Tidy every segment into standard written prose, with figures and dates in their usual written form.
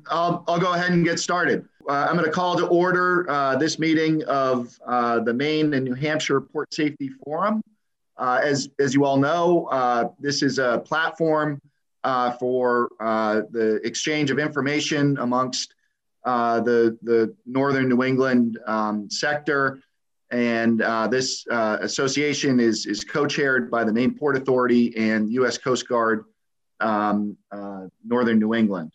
I'll go ahead and get started. I'm going to call to order this meeting of the Maine and New Hampshire Port Safety Forum. As you all know, this is a platform for the exchange of information amongst the Northern New England sector. And this association is co-chaired by the Maine Port Authority and U.S. Coast Guard Northern New England.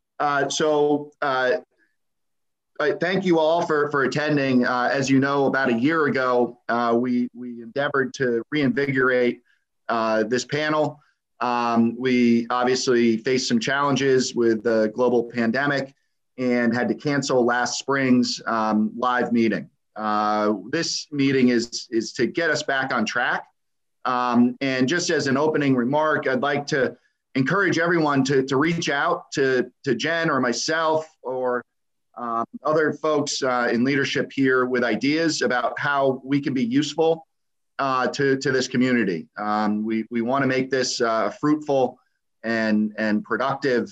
I thank you all for attending. As you know, about a year ago, we endeavored to reinvigorate this panel. We obviously faced some challenges with the global pandemic and had to cancel last spring's live meeting. This meeting is to get us back on track. And just as an opening remark, I'd like to encourage everyone to reach out to Jen or myself or other folks in leadership here with ideas about how we can be useful to this community. We want to make this a fruitful and productive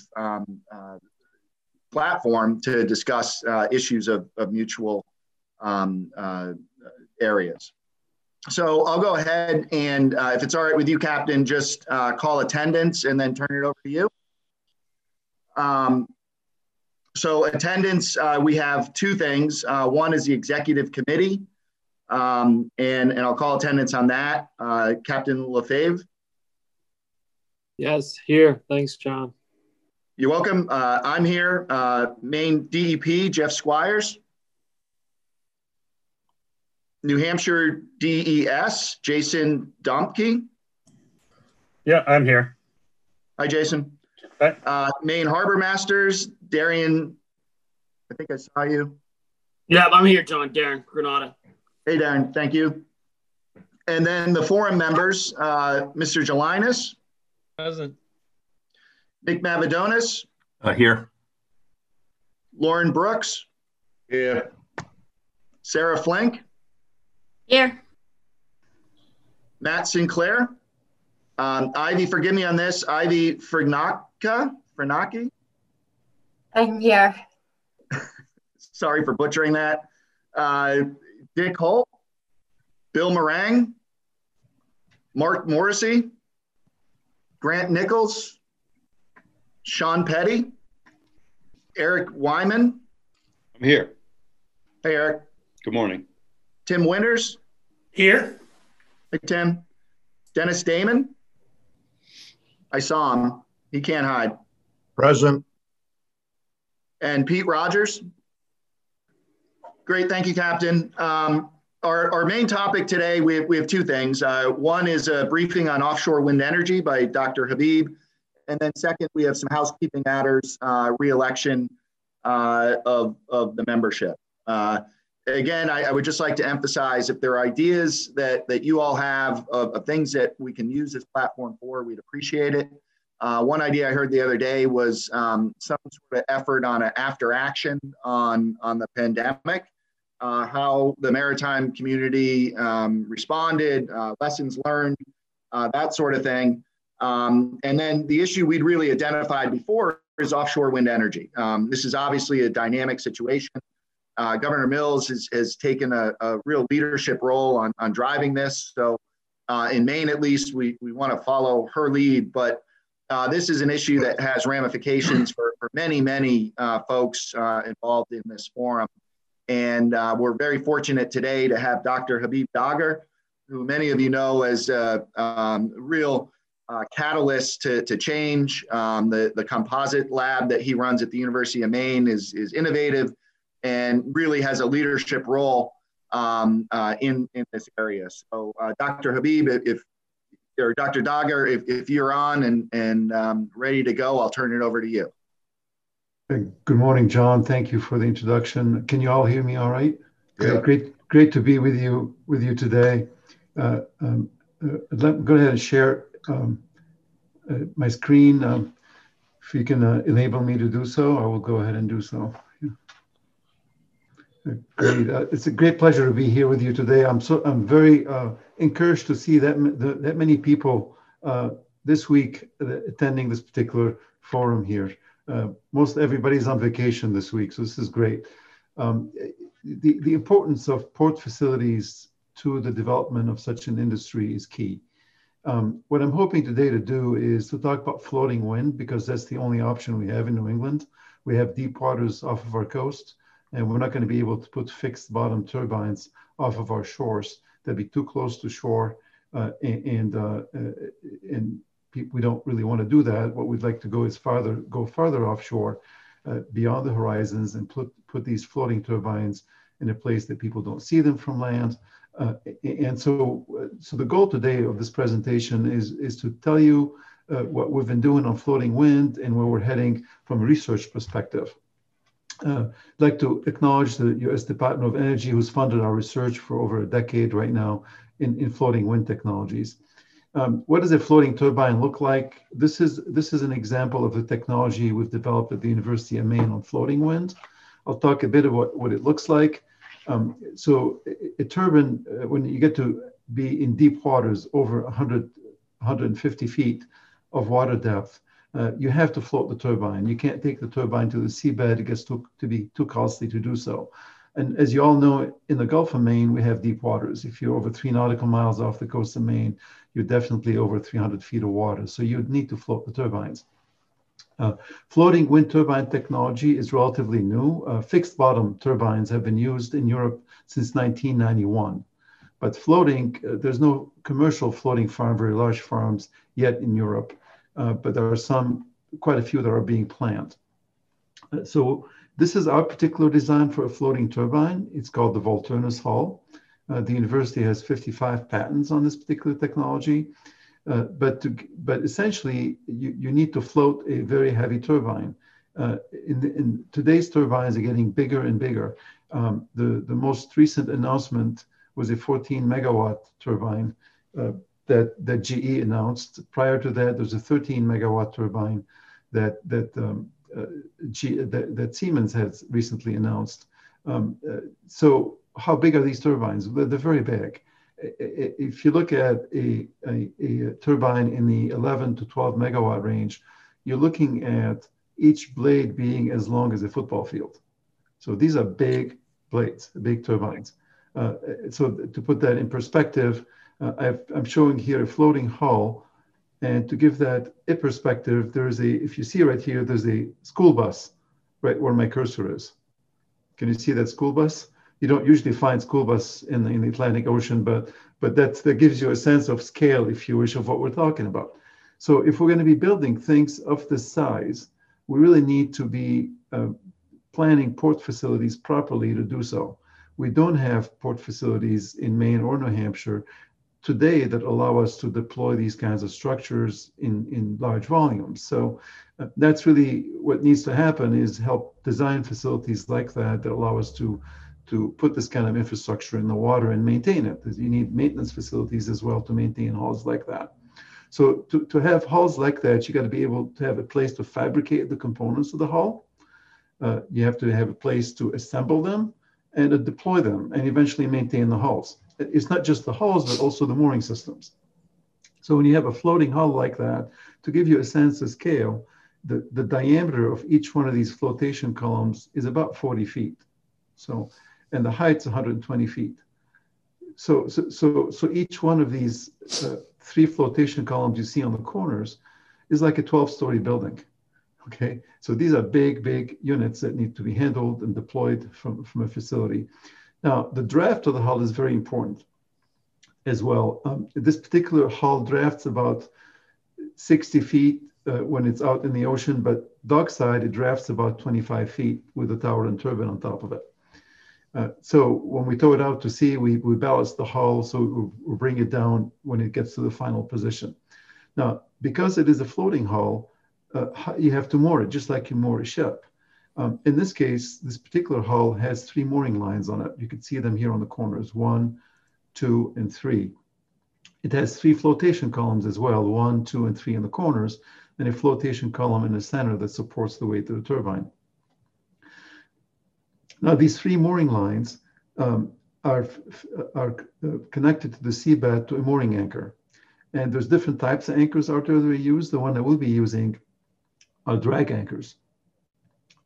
platform to discuss issues of mutual areas. So I'll go ahead and if it's all right with you, Captain, just call attendance and then turn it over to you. So attendance, we have two things. One is the executive committee, and I'll call attendance on that. Captain Lefebvre. Yes, here. Thanks, John. You're welcome. I'm here. Maine DEP, Jeff Squires. New Hampshire DES, Jason Domke. Yeah, I'm here. Hi, Jason. Hi. Maine Harbor Masters, Darian, I think I saw you. Yeah, I'm here, John. Darren Granada. Hey, Darren, thank you. And then the forum members, Mr. Gelinas. Present. Nick Mavadonis. Here. Lauren Brooks. Here. Sarah Flink. Here. Matt Sinclair. Ivy, forgive me on this. Ivy Fernacki. I'm here. Sorry for butchering that. Dick Holt. Bill Morang. Mark Morrissey. Grant Nichols. Sean Petty. Eric Wyman. I'm here. Hey, Eric. Good morning. Tim Winters. Here. Hey, Tim. Dennis Damon. I saw him. He can't hide. Present. And Pete Rogers. Great. Thank you, Captain. Our main topic today, we have two things. One is a briefing on offshore wind energy by Dr. Habib. And then second, we have some housekeeping matters, re-election of the membership. Again, I would just like to emphasize if there are ideas that you all have of things that we can use this platform for, we'd appreciate it. One idea I heard the other day was some sort of effort on an after action on the pandemic, how the maritime community responded, lessons learned, that sort of thing. And then the issue we'd really identified before is offshore wind energy. This is obviously a dynamic situation. Governor Mills has taken a real leadership role on driving this. So in Maine, at least, we want to follow her lead. But this is an issue that has ramifications for many folks involved in this forum. And we're very fortunate today to have Dr. Habib Dagher, who many of you know as a real catalyst to change. The composite lab that he runs at the University of Maine is innovative and really has a leadership role in this area. So Dr. Habib, or Dr. Dagher, if you're on and ready to go, I'll turn it over to you. Good morning, John. Thank you for the introduction. Can you all hear me all right? Yeah. Great to be with you today. Go ahead and share my screen. If you can enable me to do so, I will go ahead and do so. Great. It's a great pleasure to be here with you today. I'm very encouraged to see that many people this week attending this particular forum here. Most everybody's on vacation this week, so this is great. The importance of port facilities to the development of such an industry is key. What I'm hoping today to do is to talk about floating wind, because that's the only option we have in New England. We have deep waters off of our coast, and we're not going to be able to put fixed bottom turbines off of our shores. That'd be too close to shore, and we don't really want to do that. What we'd like to go is go farther offshore, beyond the horizons, and put these floating turbines in a place that people don't see them from land. And so the goal today of this presentation is to tell you what we've been doing on floating wind and where we're heading from a research perspective. I'd like to acknowledge the U.S. Department of Energy, who's funded our research for over a decade right now in floating wind technologies. What does a floating turbine look like? This is an example of the technology we've developed at the University of Maine on floating wind. I'll talk a bit about what it looks like. So a turbine, when you get to be in deep waters over 150 feet of water depth, you have to float the turbine. You can't take the turbine to the seabed. It gets to be too costly to do so. And as you all know, in the Gulf of Maine, we have deep waters. If you're over 3 nautical miles off the coast of Maine, you're definitely over 300 feet of water. So you'd need to float the turbines. Floating wind turbine technology is relatively new. Fixed bottom turbines have been used in Europe since 1991. But floating, there's no commercial floating farm, very large farms yet in Europe. But there are quite a few that are being planned. So this is our particular design for a floating turbine. It's called the Volturnus Hull. The university has 55 patents on this particular technology. But essentially, you need to float a very heavy turbine. In today's turbines are getting bigger and bigger. The most recent announcement was a 14 megawatt turbine that GE announced. Prior to that, there's a 13 megawatt turbine that Siemens has recently announced. So how big are these turbines? They're very big. If you look at a turbine in the 11 to 12 megawatt range, you're looking at each blade being as long as a football field. So these are big blades, big turbines. So to put that in perspective, I'm showing here a floating hull. And to give that a perspective, if you see right here, there's a school bus right where my cursor is. Can you see that school bus? You don't usually find school bus in the Atlantic Ocean, but that gives you a sense of scale, if you wish, of what we're talking about. So if we're going to be building things of this size, we really need to be planning port facilities properly to do so. We don't have port facilities in Maine or New Hampshire today that allow us to deploy these kinds of structures in large volumes. So that's really what needs to happen, is help design facilities like that allow us to put this kind of infrastructure in the water and maintain it. You need maintenance facilities as well to maintain hulls like that. So to have hulls like that, you got to be able to have a place to fabricate the components of the hull. You have to have a place to assemble them and to deploy them and eventually maintain the hulls. It's not just the hulls, but also the mooring systems. So when you have a floating hull like that, to give you a sense of scale, the diameter of each one of these flotation columns is about 40 feet. So, and the height's 120 feet. So each one of these 3 flotation columns you see on the corners is like a 12-story building. Okay, so these are big units that need to be handled and deployed from a facility. Now, the draft of the hull is very important as well. This particular hull drafts about 60 feet when it's out in the ocean, but dockside, it drafts about 25 feet with a tower and turbine on top of it. So when we tow it out to sea, we ballast the hull, so we'll bring it down when it gets to the final position. Now, because it is a floating hull, you have to moor it, just like you moor a ship. In this case, this particular hull has 3 mooring lines on it. You can see them here on the corners, 1, 2, and 3. It has 3 flotation columns as well, 1, 2, and 3 in the corners, and a flotation column in the center that supports the weight of the turbine. Now, these 3 mooring lines are connected to the seabed to a mooring anchor. And there's different types of anchors out there that we use. The one that we'll be using are drag anchors.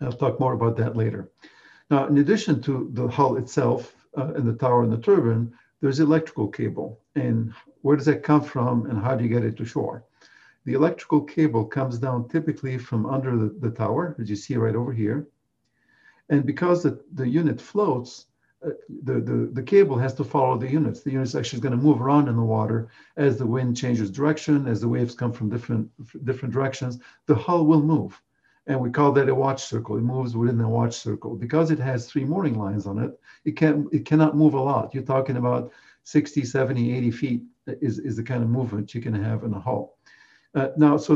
I'll talk more about that later. Now, in addition to the hull itself and the tower and the turbine, there's electrical cable. And where does that come from and how do you get it to shore? The electrical cable comes down typically from under the tower, as you see right over here. And because the unit floats, the cable has to follow the units. The unit's actually going to move around in the water as the wind changes direction, as the waves come from different directions, the hull will move. And we call that a watch circle. It moves within the watch circle. Because it has 3 mooring lines on it, it cannot move a lot. You're talking about 60, 70, 80 feet is the kind of movement you can have in a hull. Now, so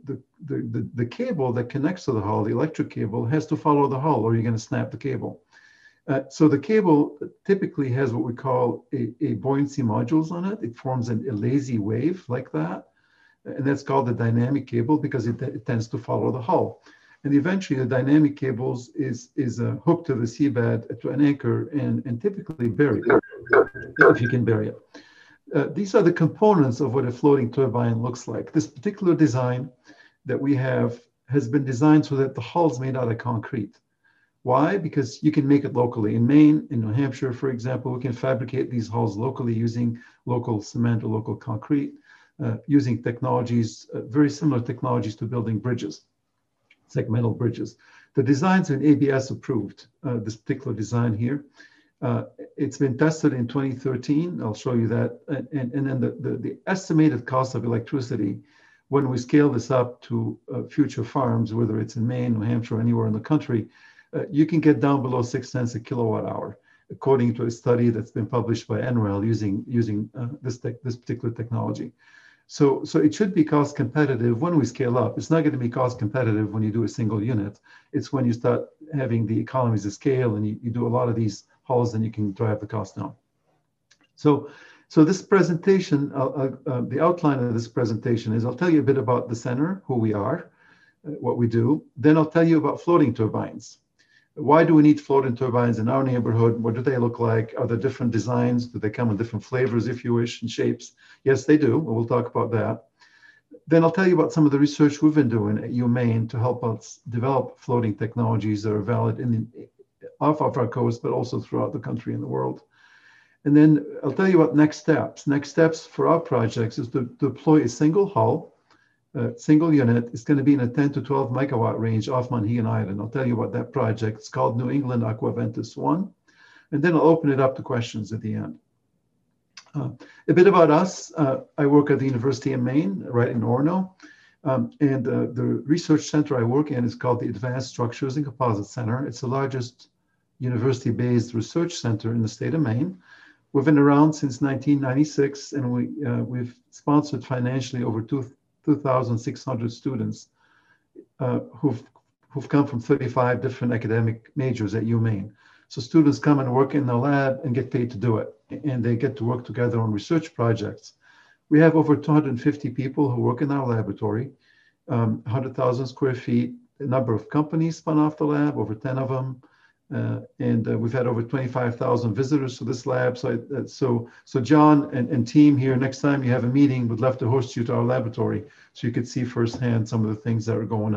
the cable that connects to the hull, the electric cable, has to follow the hull or you're going to snap the cable. So the cable typically has what we call a buoyancy modules on it. It forms a lazy wave like that. And that's called the dynamic cable because it tends to follow the hull. And eventually the dynamic cables is hooked to the seabed to an anchor and typically buried, if you can bury it. These are the components of what a floating turbine looks like. This particular design that we have has been designed so that the hull's made out of concrete. Why? Because you can make it locally. In Maine, in New Hampshire, for example, we can fabricate these hulls locally using local cement or local concrete, using technologies, very similar technologies to building bridges, segmental bridges. The design's been ABS approved, this particular design here. It's been tested in 2013. I'll show you that. And then the estimated cost of electricity when we scale this up to future farms, whether it's in Maine, New Hampshire, or anywhere in the country, you can get down below 6 cents a kilowatt hour, according to a study that's been published by NREL using this particular technology. So it should be cost competitive when we scale up. It's not going to be cost competitive when you do a single unit. It's when you start having the economies of scale and you do a lot of these hulls, then you can drive the cost down. So this presentation, the outline of this presentation is I'll tell you a bit about the center, who we are, what we do. Then I'll tell you about floating turbines. Why do we need floating turbines in our neighborhood? What do they look like? Are there different designs? Do they come in different flavors, if you wish, and shapes? Yes, they do. We'll talk about that. Then I'll tell you about some of the research we've been doing at UMaine to help us develop floating technologies that are valid off of our coast, but also throughout the country and the world. And then I'll tell you about next steps. Next steps for our projects is to deploy a single hull, single unit. It's going to be in a 10 to 12 megawatt range off Monhegan Island. I'll tell you about that project. It's called New England Aquaventus 1. And then I'll open it up to questions at the end. A bit about us. I work at the University of Maine, right in Orono. And the research center I work in is called the Advanced Structures and Composites Center. It's the largest university-based research center in the state of Maine. We've been around since 1996, and we've sponsored financially over 2,600 students who've come from 35 different academic majors at UMaine. So students come and work in the lab and get paid to do it, and they get to work together on research projects. We have over 250 people who work in our laboratory, 100,000 square feet, a number of companies spun off the lab, over 10 of them. And we've had over 25,000 visitors to this lab. So John and team here, next time you have a meeting, would love to host you to our laboratory so you could see firsthand some of the things that are going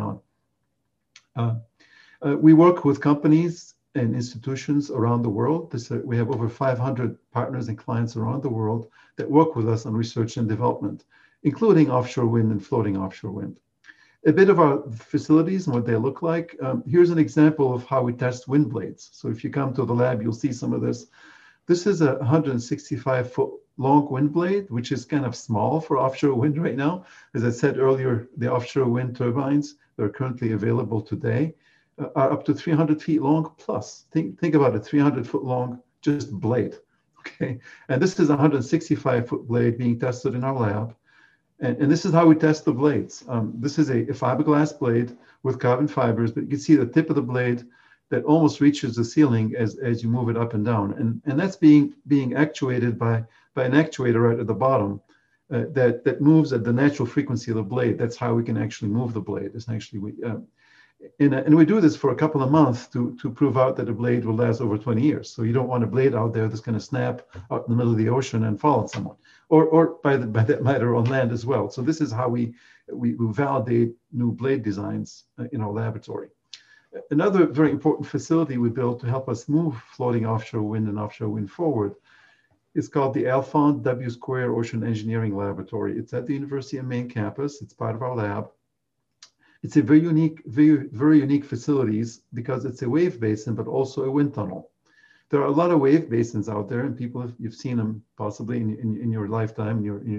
on. We work with companies and institutions around the world. We have over 500 partners and clients around the world that work with us on research and development, including offshore wind and floating offshore wind. A bit of our facilities and what they look like. Here's an example of how we test wind blades. So if you come to the lab, you'll see some of this. This is a 165-foot long wind blade, which is kind of small for offshore wind right now. As I said earlier, the offshore wind turbines that are currently available today are up to 300 feet long plus. Think about a 300-foot long just blade, okay? And this is a 165-foot blade being tested in our lab. And this is how we test the blades. This is a fiberglass blade with carbon fibers, but you can see the tip of the blade that almost reaches the ceiling as you move it up and down. And that's being actuated by an actuator right at the bottom that moves at the natural frequency of the blade. That's how we can actually move the blade. It's actually, and we do this for a couple of months to prove out that a blade will last over 20 years. So you don't want a blade out there that's going to snap out in the middle of the ocean and fall on someone, or by that matter on land as well. So this is how we validate new blade designs in our laboratory. Another very important facility we built to help us move floating offshore wind and offshore wind forward is called the Alphond W. Square Ocean Engineering Laboratory. It's at the University of Maine campus. It's part of our lab. It's a very unique facilities because it's a wave basin, but also a wind tunnel. There are a lot of wave basins out there, and people, you've seen them possibly in your lifetime.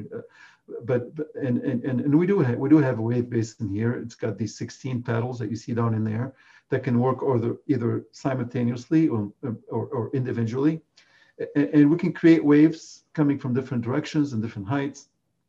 And we do have a wave basin here. It's got these 16 paddles that you see down in there that can work either simultaneously or individually. And we can create waves coming from different directions and different heights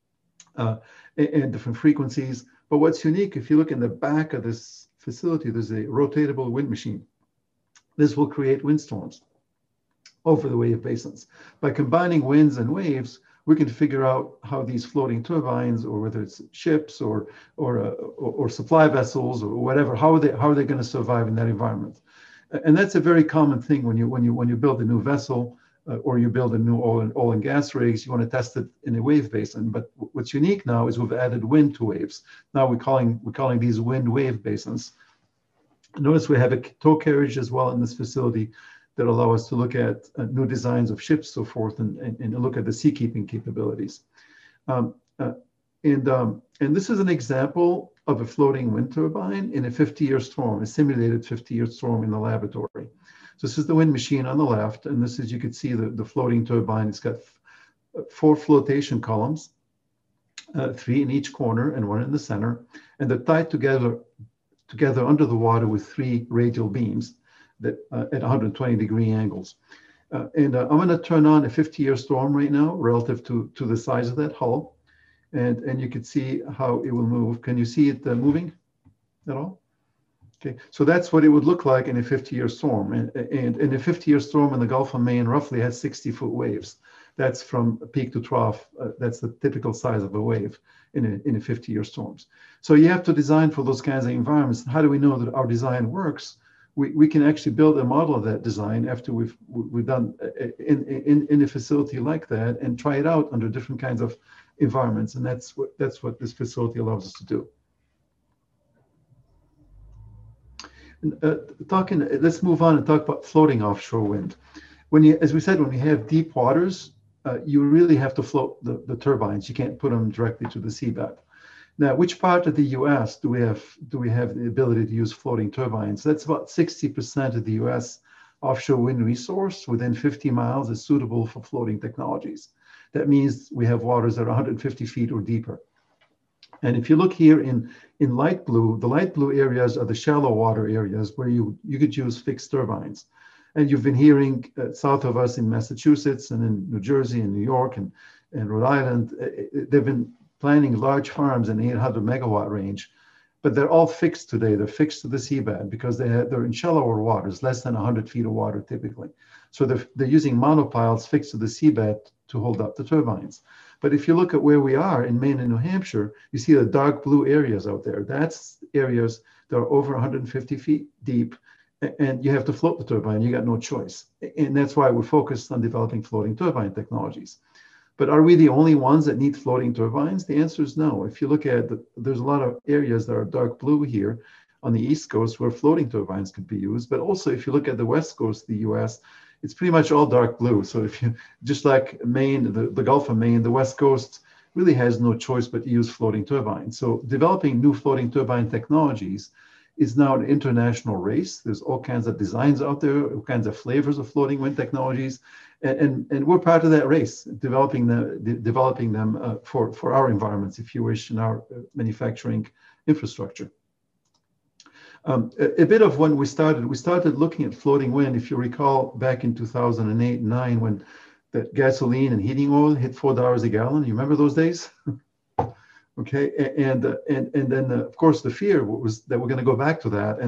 and different frequencies. But what's unique, if you look in the back of this facility, there's a rotatable wind machine. This will create windstorms over the wave basins. By combining winds and waves, we can figure out how these floating turbines, or whether it's ships or supply vessels or whatever, how are they going to survive in that environment? And that's a very common thing when you build a new vessel or you build a new oil and gas rigs. You want to test it in a wave basin. But what's unique now is we've added wind to waves. Now we're calling these wind wave basins. Notice we have a tow carriage as well in this facility that allow us to look at new designs of ships, so forth, and look at the seakeeping capabilities. And this is an example of a floating wind turbine in a 50-year storm, a simulated 50-year storm in the laboratory. So this is the wind machine on the left, and this is, you can see the floating turbine. It's got 4 flotation columns, 3 in each corner and 1 in the center, and they're tied together under the water with 3 radial beams that at 120-degree angles. I'm going to turn on a 50-year storm right now relative to the size of that hull. And you can see how it will move. Can you see it moving at all? Okay, so that's what it would look like in a 50-year storm. And in a 50-year storm in the Gulf of Maine roughly has 60-foot waves. That's from peak to trough. That's the typical size of a wave in a 50-year storms. So you have to design for those kinds of environments. How do we know that our design works? We can actually build a model of that design after we've done in a facility like that and try it out under different kinds of environments. And that's what this facility allows us to do. Let's move on and talk about floating offshore wind. As we said, when we have deep waters, you really have to float the turbines. You can't put them directly to the seabed. Now, which part of the U.S. do we have the ability to use floating turbines? That's about 60% of the U.S. offshore wind resource within 50 miles is suitable for floating technologies. That means we have waters that are 150 feet or deeper. And if you look here in light blue, the light blue areas are the shallow water areas where you could use fixed turbines. And you've been hearing south of us in Massachusetts and in New Jersey and New York and Rhode Island, they've been planning large farms in the 800 megawatt range, but they're all fixed today. They're fixed to the seabed because they're in shallower waters, less than 100 feet of water typically. So they're using monopiles fixed to the seabed to hold up the turbines. But if you look at where we are in Maine and New Hampshire, you see the dark blue areas out there. That's areas that are over 150 feet deep, and you have to float the turbine. You got no choice. And that's why we're focused on developing floating turbine technologies. But are we the only ones that need floating turbines? The answer is no. If you look at there's a lot of areas that are dark blue here on the East Coast where floating turbines could be used. But also, if you look at the West Coast of the US, it's pretty much all dark blue. So if you, just like Maine, the Gulf of Maine, the West Coast really has no choice but to use floating turbines. So developing new floating turbine technologies is now an international race. There's all kinds of designs out there, all kinds of flavors of floating wind technologies. And we're part of that race, developing them for our environments, if you wish, in our manufacturing infrastructure. A bit of when we started looking at floating wind, if you recall, back in 2008 and 9, when the gasoline and heating oil hit $4 a gallon. You remember those days? Okay, and then of course the fear was that we're going to go back to that.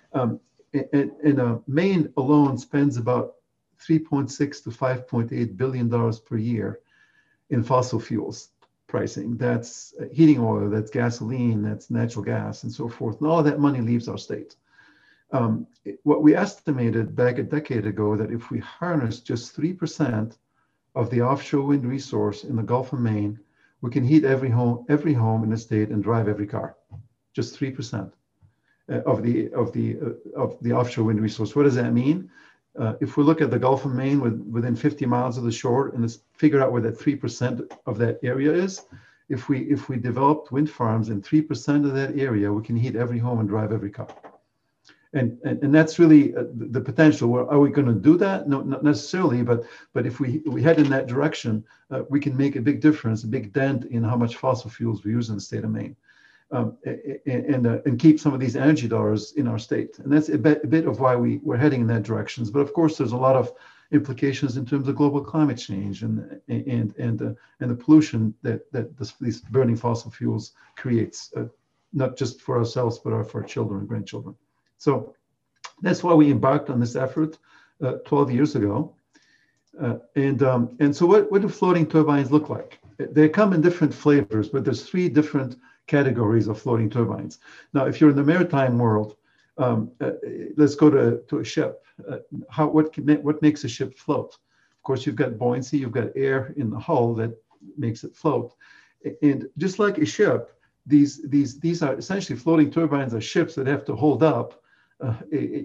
And Maine alone spends about $3.6 to $5.8 billion per year in fossil fuels pricing. That's heating oil, that's gasoline, that's natural gas, and so forth. And all of that money leaves our state. What we estimated back a decade ago, that if we harness just 3% of the offshore wind resource in the Gulf of Maine, we can heat every home in the state and drive every car, just 3%. of the offshore wind resource. What does that mean? If we look at the Gulf of Maine within 50 miles of the shore and let's figure out where that 3% of that area is, if we developed wind farms in 3% of that area, we can heat every home and drive every car. And that's really the potential. Well, are we going to do that? No, not necessarily, but if we head in that direction, we can make a big difference, a big dent in how much fossil fuels we use in the state of Maine. And keep some of these energy dollars in our state. And that's a bit of why we're heading in that direction. But of course, there's a lot of implications in terms of global climate change and the pollution that these burning fossil fuels creates, not just for ourselves, but for our children and grandchildren. So that's why we embarked on this effort 12 years ago. And so what do floating turbines look like? They come in different flavors, but there's 3 different categories of floating turbines. Now, if you're in the maritime world, let's go to a ship. What makes a ship float? Of course, you've got buoyancy, you've got air in the hull that makes it float. And just like a ship, these are essentially floating turbines are ships that have to hold up a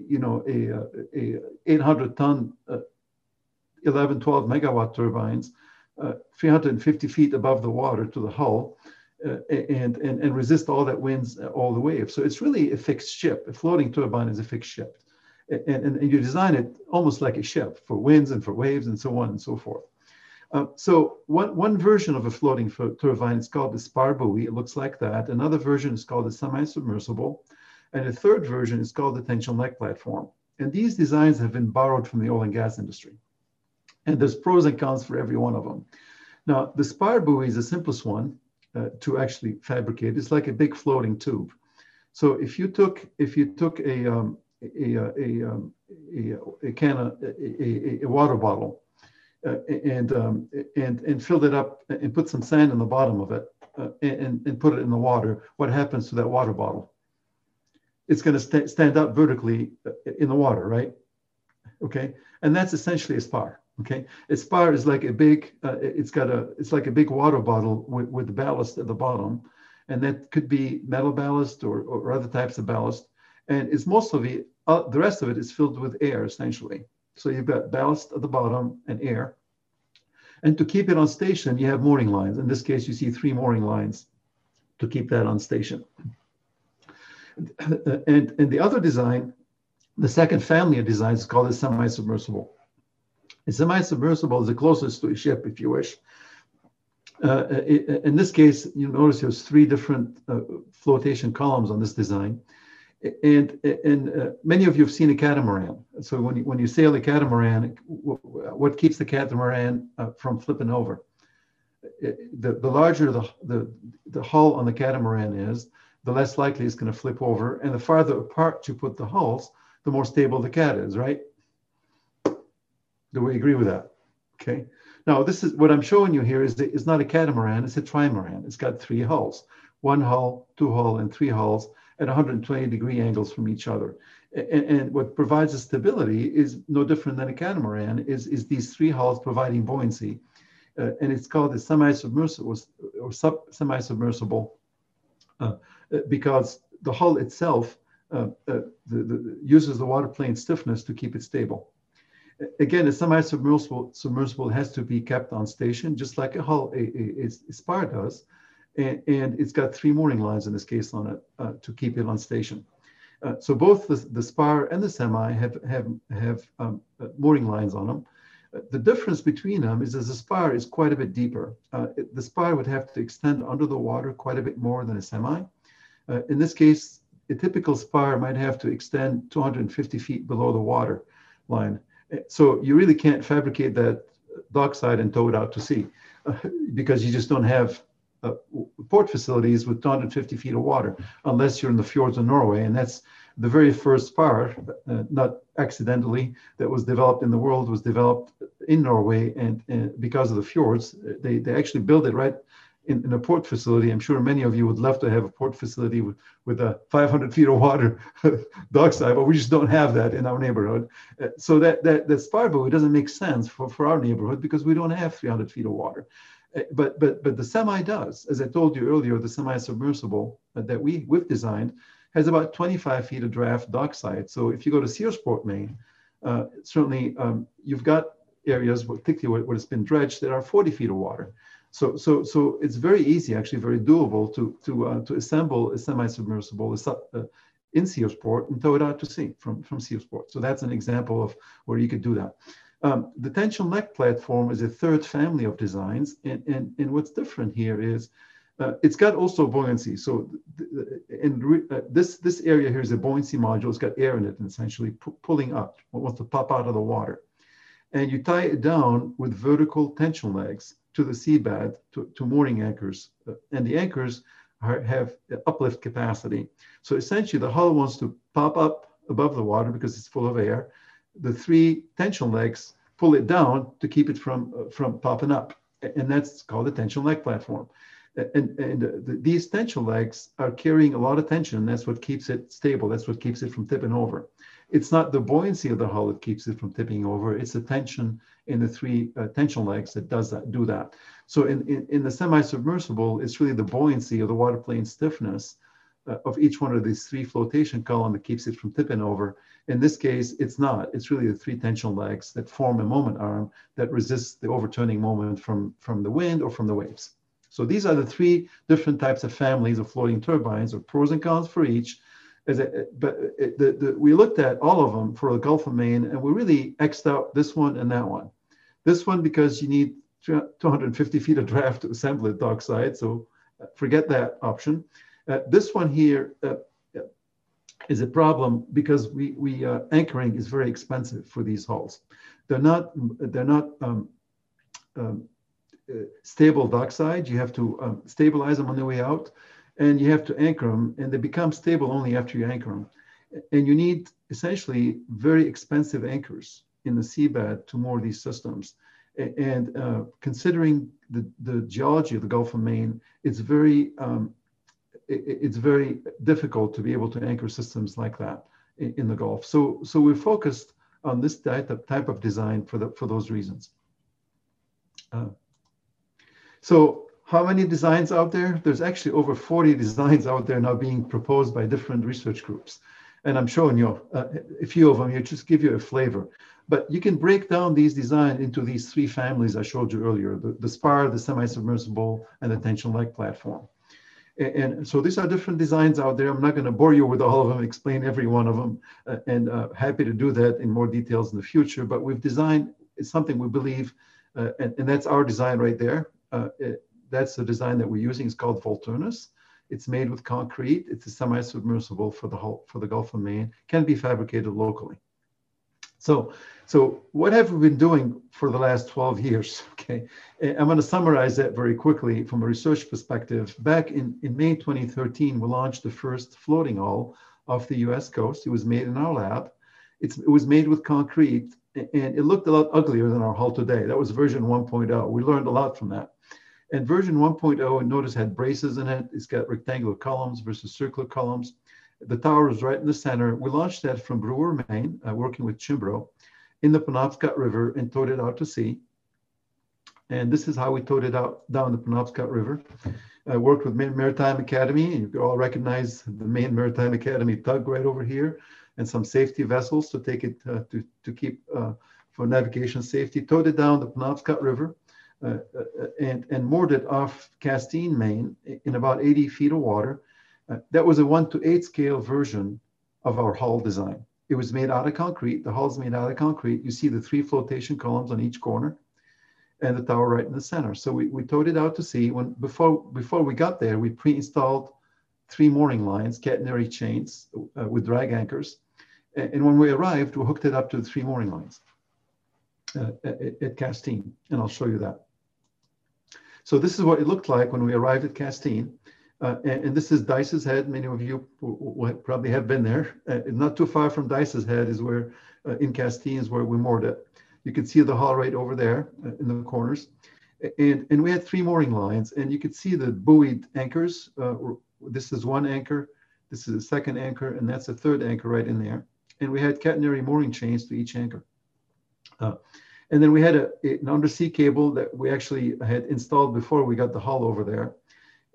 800-ton, 11, 12 megawatt turbines, 350 feet above the water to the hull, and resist all that winds, all the waves. So it's really a fixed ship. A floating turbine is a fixed ship. And you design it almost like a ship for winds and for waves and so on and so forth. So one version of a floating turbine is called the spar buoy. It looks like that. Another version is called the semi-submersible. And a third version is called the tension neck platform. And these designs have been borrowed from the oil and gas industry. And there's pros and cons for every one of them. Now, the spar buoy is the simplest one to actually fabricate. It's like a big floating tube. So if you took a water bottle and filled it up and put some sand in the bottom of it and put it in the water, what happens to that water bottle? It's going to stand up vertically in the water, right? Okay, and that's essentially a spar. Okay, a spar is like a big, it's like a big water bottle with ballast at the bottom, and that could be metal ballast or other types of ballast, and it's most of the rest of it is filled with air essentially. So you've got ballast at the bottom and air, and to keep it on station, you have mooring lines. In this case, you see 3 mooring lines to keep that on station. And the other design, the second family of designs is called a semi-submersible. A semi-submersible is the closest to a ship, if you wish. In this case, you notice there's 3 different flotation columns on this design. And many of you have seen a catamaran. So when you sail a catamaran, what keeps the catamaran from flipping over? The larger the hull on the catamaran is, the less likely it's going to flip over. And the farther apart you put the hulls, the more stable the cat is, right? Do we agree with that? Okay. Now, this is what I'm showing you here is not a catamaran, it's a trimaran. It's got 3 hulls, 1 hull, 2 hull, and 3 hulls at 120-degree angles from each other. And what provides the stability is no different than a catamaran, is these 3 hulls providing buoyancy. And it's called a semi-submersible or semi-submersible because the hull itself uses the water plane stiffness to keep it stable. Again, a semi-submersible has to be kept on station, just like a hull, a spar does. And it's got 3 mooring lines in this case on it to keep it on station. So both the spar and the semi have mooring lines on them. The difference between them is that the spar is quite a bit deeper. The spar would have to extend under the water quite a bit more than a semi. In this case, a typical spar might have to extend 250 feet below the water line. So you really can't fabricate that dockside and tow it out to sea because you just don't have port facilities with 250 feet of water unless you're in the fjords of Norway. And that's the very first spar, not accidentally, that was developed in the world was developed in Norway. And because of the fjords, they actually built it right in a port facility. I'm sure many of you would love to have a port facility with a 500 feet of water dockside, but we just don't have that in our neighborhood. So that spar buoy doesn't make sense for our neighborhood because we don't have 300 feet of water. But the semi does. As I told you earlier, the semi-submersible that we've designed has about 25 feet of draft dockside. So if you go to Searsport, Maine, certainly you've got areas, particularly where it's been dredged, that are 40 feet of water. So it's very easy, actually very doable to assemble a semi-submersible in Searsport and tow it out to sea from Searsport. So that's an example of where you could do that. The tension leg platform is a third family of designs, and what's different here is it's got also buoyancy. So this area here is a buoyancy module. It's got air in it, and essentially pulling up, what wants to pop out of the water. And you tie it down with vertical tension legs to the seabed, to mooring anchors. And the anchors have uplift capacity. So essentially the hull wants to pop up above the water because it's full of air. The three tension legs pull it down to keep it from popping up. And that's called a tension leg platform. These tension legs are carrying a lot of tension. And that's what keeps it stable. That's what keeps it from tipping over. It's not the buoyancy of the hull that keeps it from tipping over. It's the tension in the three tension legs that do that. So in the semi-submersible, it's really the buoyancy of the water plane stiffness of each one of these three flotation columns that keeps it from tipping over. In this case, it's not. It's really the three tension legs that form a moment arm that resists the overturning moment from the wind or from the waves. So these are the three different types of families of floating turbines, or pros and cons for each. We looked at all of them for the Gulf of Maine, and we really X'd out this one and that one. This one because you need 250 feet of draft to assemble it dockside, so forget that option. This one here is a problem because anchoring is very expensive for these hulls. They're not stable dockside. You have to stabilize them on the way out, and you have to anchor them, and they become stable only after you anchor them. And you need essentially very expensive anchors in the seabed to moor these systems. And considering the geology of the Gulf of Maine, it's very difficult to be able to anchor systems like that in the Gulf. So we're focused on this type of design for those reasons. So how many designs out there? There's actually over 40 designs out there now being proposed by different research groups. And I'm showing you a few of them here, just give you a flavor. But you can break down these designs into these three families I showed you earlier, the spar, the semi-submersible, and the tension leg platform. And so these are different designs out there. I'm not going to bore you with all of them, explain every one of them, and happy to do that in more details in the future. But we've designed something we believe, and that's our design right there. That's the design that we're using. It's called Volturnus. It's made with concrete. It's a semi-submersible for the Gulf of Maine. Can be fabricated locally. So what have we been doing for the last 12 years? Okay, I'm going to summarize that very quickly from a research perspective. Back in May 2013, we launched the first floating hull off the US coast. It was made in our lab. It was made with concrete, and it looked a lot uglier than our hull today. That was version 1.0. We learned a lot from that. And version 1.0, notice, had braces in it. It's got rectangular columns versus circular columns. The tower is right in the center. We launched that from Brewer, Maine, working with Chimbro, in the Penobscot River, and towed it out to sea. And this is how we towed it out down the Penobscot River. I worked with Maine Maritime Academy, and you can all recognize the Maine Maritime Academy tug right over here, and some safety vessels to take it to keep for navigation safety. Towed it down the Penobscot River. And moored it off Castine, Maine, in about 80 feet of water. That was a 1:8 scale version of our hull design. It was made out of concrete. The hull's made out of concrete. You see the three flotation columns on each corner, and the tower right in the center. So we towed it out to sea. Before we got there, we pre-installed 3 mooring lines, catenary chains with drag anchors. And when we arrived, we hooked it up to the 3 mooring lines at Castine, and I'll show you that. So this is what it looked like when we arrived at Castine. And this is Dice's Head. Many of you probably have been there. Not too far from Dice's Head is where, in Castine, is where we moored it. You can see the hull right over there in the corners. And we had 3 mooring lines, and you could see the buoyed anchors. This is one anchor, this is a second anchor, and that's a third anchor right in there. And we had catenary mooring chains to each anchor. And then we had an undersea cable that we actually had installed before we got the hull over there.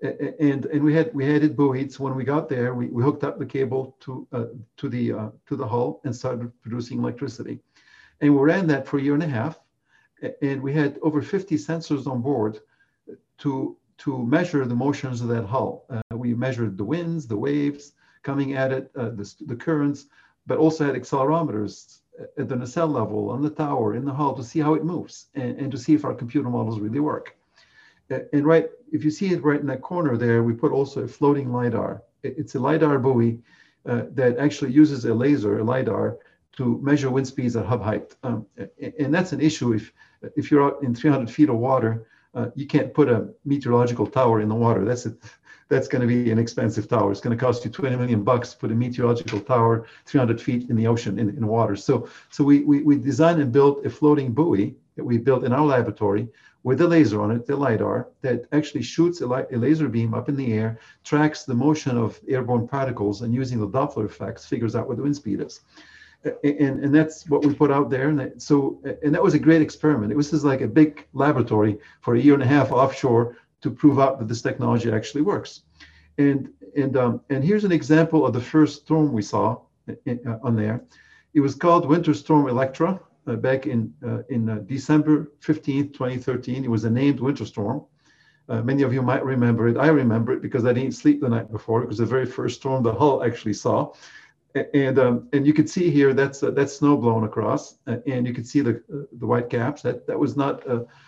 And we had it buoyed. So when we got there, we hooked up the cable to the hull and started producing electricity. And we ran that for a year and a half. And we had over 50 sensors on board to measure the motions of that hull. We measured the winds, the waves coming at it, the currents, but also had accelerometers at the nacelle level, on the tower, in the hull, to see how it moves and to see if our computer models really work. And right, if you see it right in that corner there, we put also a floating LiDAR. It's a LiDAR buoy that actually uses a laser, a LiDAR, to measure wind speeds at hub height. And that's an issue if you're out in 300 feet of water, you can't put a meteorological tower in the water. That's going to be an expensive tower. It's going to cost you $20 million to put a meteorological tower 300 feet in the ocean, in water. So we designed and built a floating buoy that we built in our laboratory with a laser on it, the LiDAR, that actually shoots a laser beam up in the air, tracks the motion of airborne particles, and using the Doppler effects, figures out what the wind speed is. And that's what we put out there. And that was a great experiment. It was just like a big laboratory for a year and a half offshore to prove out that this technology actually works. And here's an example of the first storm we saw on there. It was called Winter Storm Electra back in December 15th, 2013. It was a named winter storm. Many of you might remember it. I remember it because I didn't sleep the night before. It was the very first storm the hull actually saw. And you can see here that's snow blown across, and you can see the white caps. That was not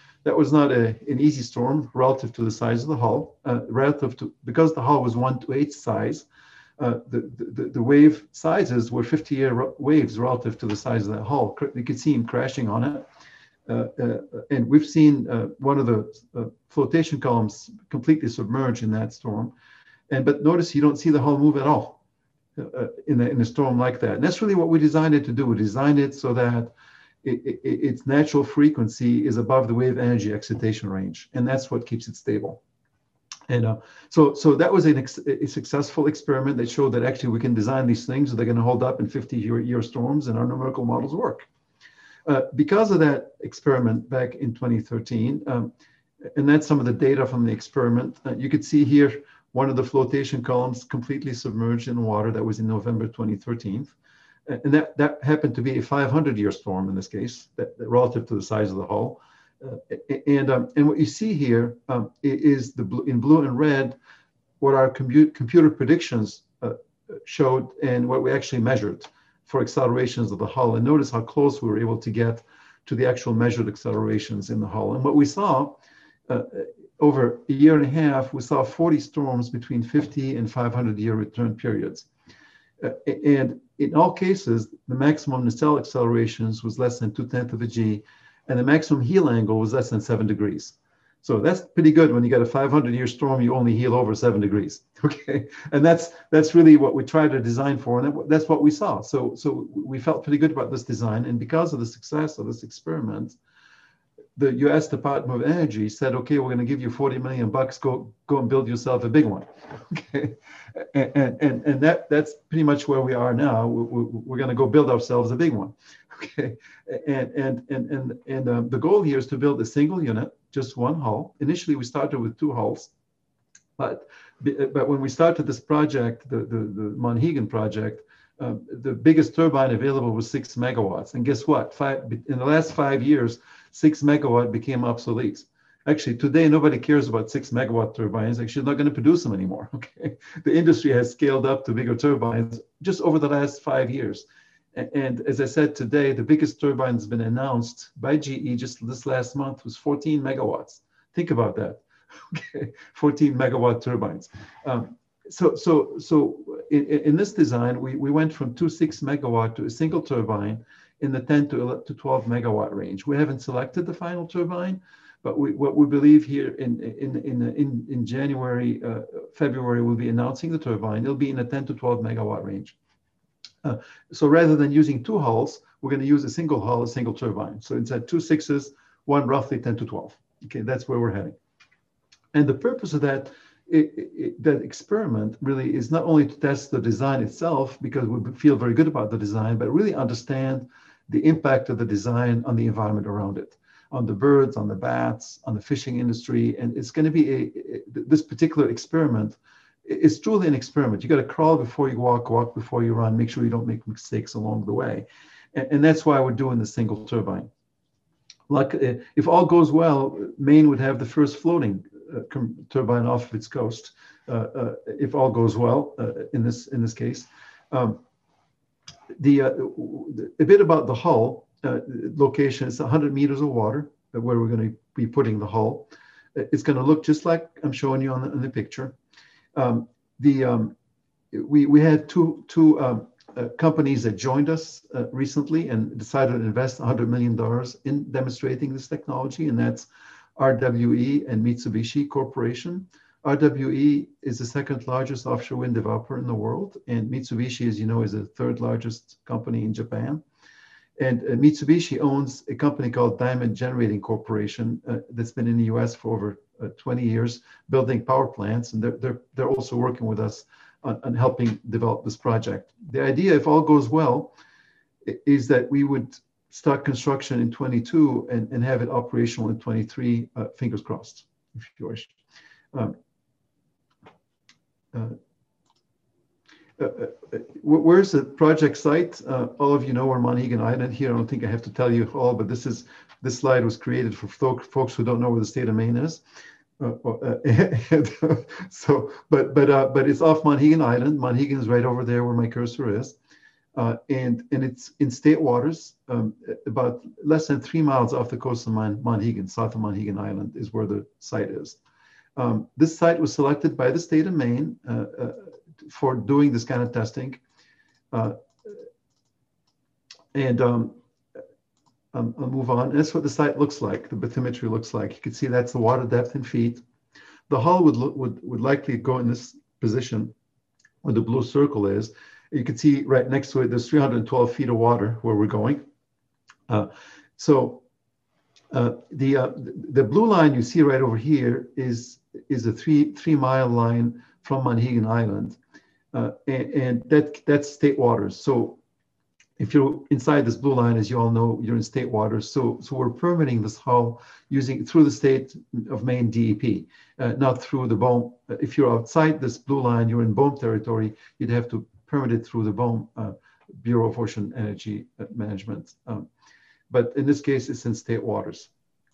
an easy storm relative to the size of the hull. Because the hull was 1/8 size, the wave sizes were 50-year waves relative to the size of that hull. You could see him crashing on it, and we've seen one of the flotation columns completely submerged in that storm. But notice you don't see the hull move at all in a storm like that. And that's really what we designed it to do. We designed it so that its natural frequency is above the wave energy excitation range, and that's what keeps it stable. And so that was a successful experiment that showed that actually we can design these things so they're going to hold up in 50-year storms, and our numerical models work. Because of that experiment back in 2013, and that's some of the data from the experiment, you could see here one of the flotation columns completely submerged in water. That was in November 2013. And that happened to be a 500-year storm in this case, relative to the size of the hull. And what you see here is in blue and red what our computer predictions showed and what we actually measured for accelerations of the hull. And notice how close we were able to get to the actual measured accelerations in the hull. And what we saw over a year and a half, we saw 40 storms between 50 and 500-year return periods. And in all cases, the maximum nacelle accelerations was less than 2/10 of a G, and the maximum heel angle was less than 7 degrees. So that's pretty good. When you get a 500-year storm, you only heel over 7 degrees. Okay, and that's really what we tried to design for, and that's what we saw. So we felt pretty good about this design, and because of the success of this experiment, the U.S. Department of Energy said, okay, we're going to give you $40 million. Go and build yourself a big one. Okay, and that's pretty much where we are now. We're going to go build ourselves a big one. Okay, and the goal here is to build a single unit, just one hull. Initially, we started with 2 hulls, but when we started this project, the Monhegan project, the biggest turbine available was 6 megawatts. And guess what? In the last 5 years, 6 megawatt became obsolete. Actually, today, nobody cares about 6 megawatt turbines. Actually, they're not going to produce them anymore. Okay, the industry has scaled up to bigger turbines just over the last 5 years. And as I said today, the biggest turbine has been announced by GE just this last month was 14 megawatts. Think about that. Okay, 14 megawatt turbines. So in this design, we went from 2 6 megawatt to a single turbine in the 10 to 12 megawatt range. We haven't selected the final turbine, but what we believe here in January, February, we'll be announcing the turbine. It'll be in the 10 to 12 megawatt range. So rather than using 2 hulls, we're going to use a single hull, a single turbine. So instead 2 6s, one roughly 10 to 12. Okay, that's where we're heading. And the purpose of that experiment really is not only to test the design itself, because we feel very good about the design, but really understand the impact of the design on the environment around it. on the birds, on the bats, on the fishing industry. And it's going to be this particular experiment is truly an experiment. You got to crawl before you walk, walk before you run, make sure you don't make mistakes along the way. And that's why we're doing the single turbine. Like if all goes well, Maine would have the first floating turbine off of its coast. If all goes well in this case. A bit about the hull location, it's 100 meters of water where we're going to be putting the hull. It's going to look just like I'm showing you on the picture. We had two companies that joined us recently and decided to invest $100 million in demonstrating this technology, and that's RWE and Mitsubishi Corporation. RWE is the second largest offshore wind developer in the world, and Mitsubishi, as you know, is the third largest company in Japan. And Mitsubishi owns a company called Diamond Generating Corporation that's been in the U.S. for over 20 years, building power plants, and they're also working with us on helping develop this project. The idea, if all goes well, is that we would start construction in 22 and have it operational in 23, fingers crossed, if you wish. Where's the project site? All of you know where Monhegan Island here. I don't think I have to tell you all, but this slide was created for folks who don't know where the state of Maine is. So, but it's off Monhegan Island. Monhegan is right over there where my cursor is, and it's in state waters, about less than 3 miles off the coast of Monhegan, south of Monhegan Island is where the site is. This site was selected by the state of Maine for doing this kind of testing, and I'll move on. That's what the site looks like. The bathymetry looks like. You can see that's the water depth in feet. The hull would likely go in this position where the blue circle is. You can see right next to it, there's 312 feet of water where we're going. The blue line you see right over here is a three mile line from Monhegan Island, and that's state waters. So if you're inside this blue line, as you all know, you're in state waters. So we're permitting this hull through the state of Maine DEP, not through the BOEM. If you're outside this blue line, you're in BOEM territory, you'd have to permit it through the BOEM, Bureau of Ocean Energy Management. But in this case, it's in state waters.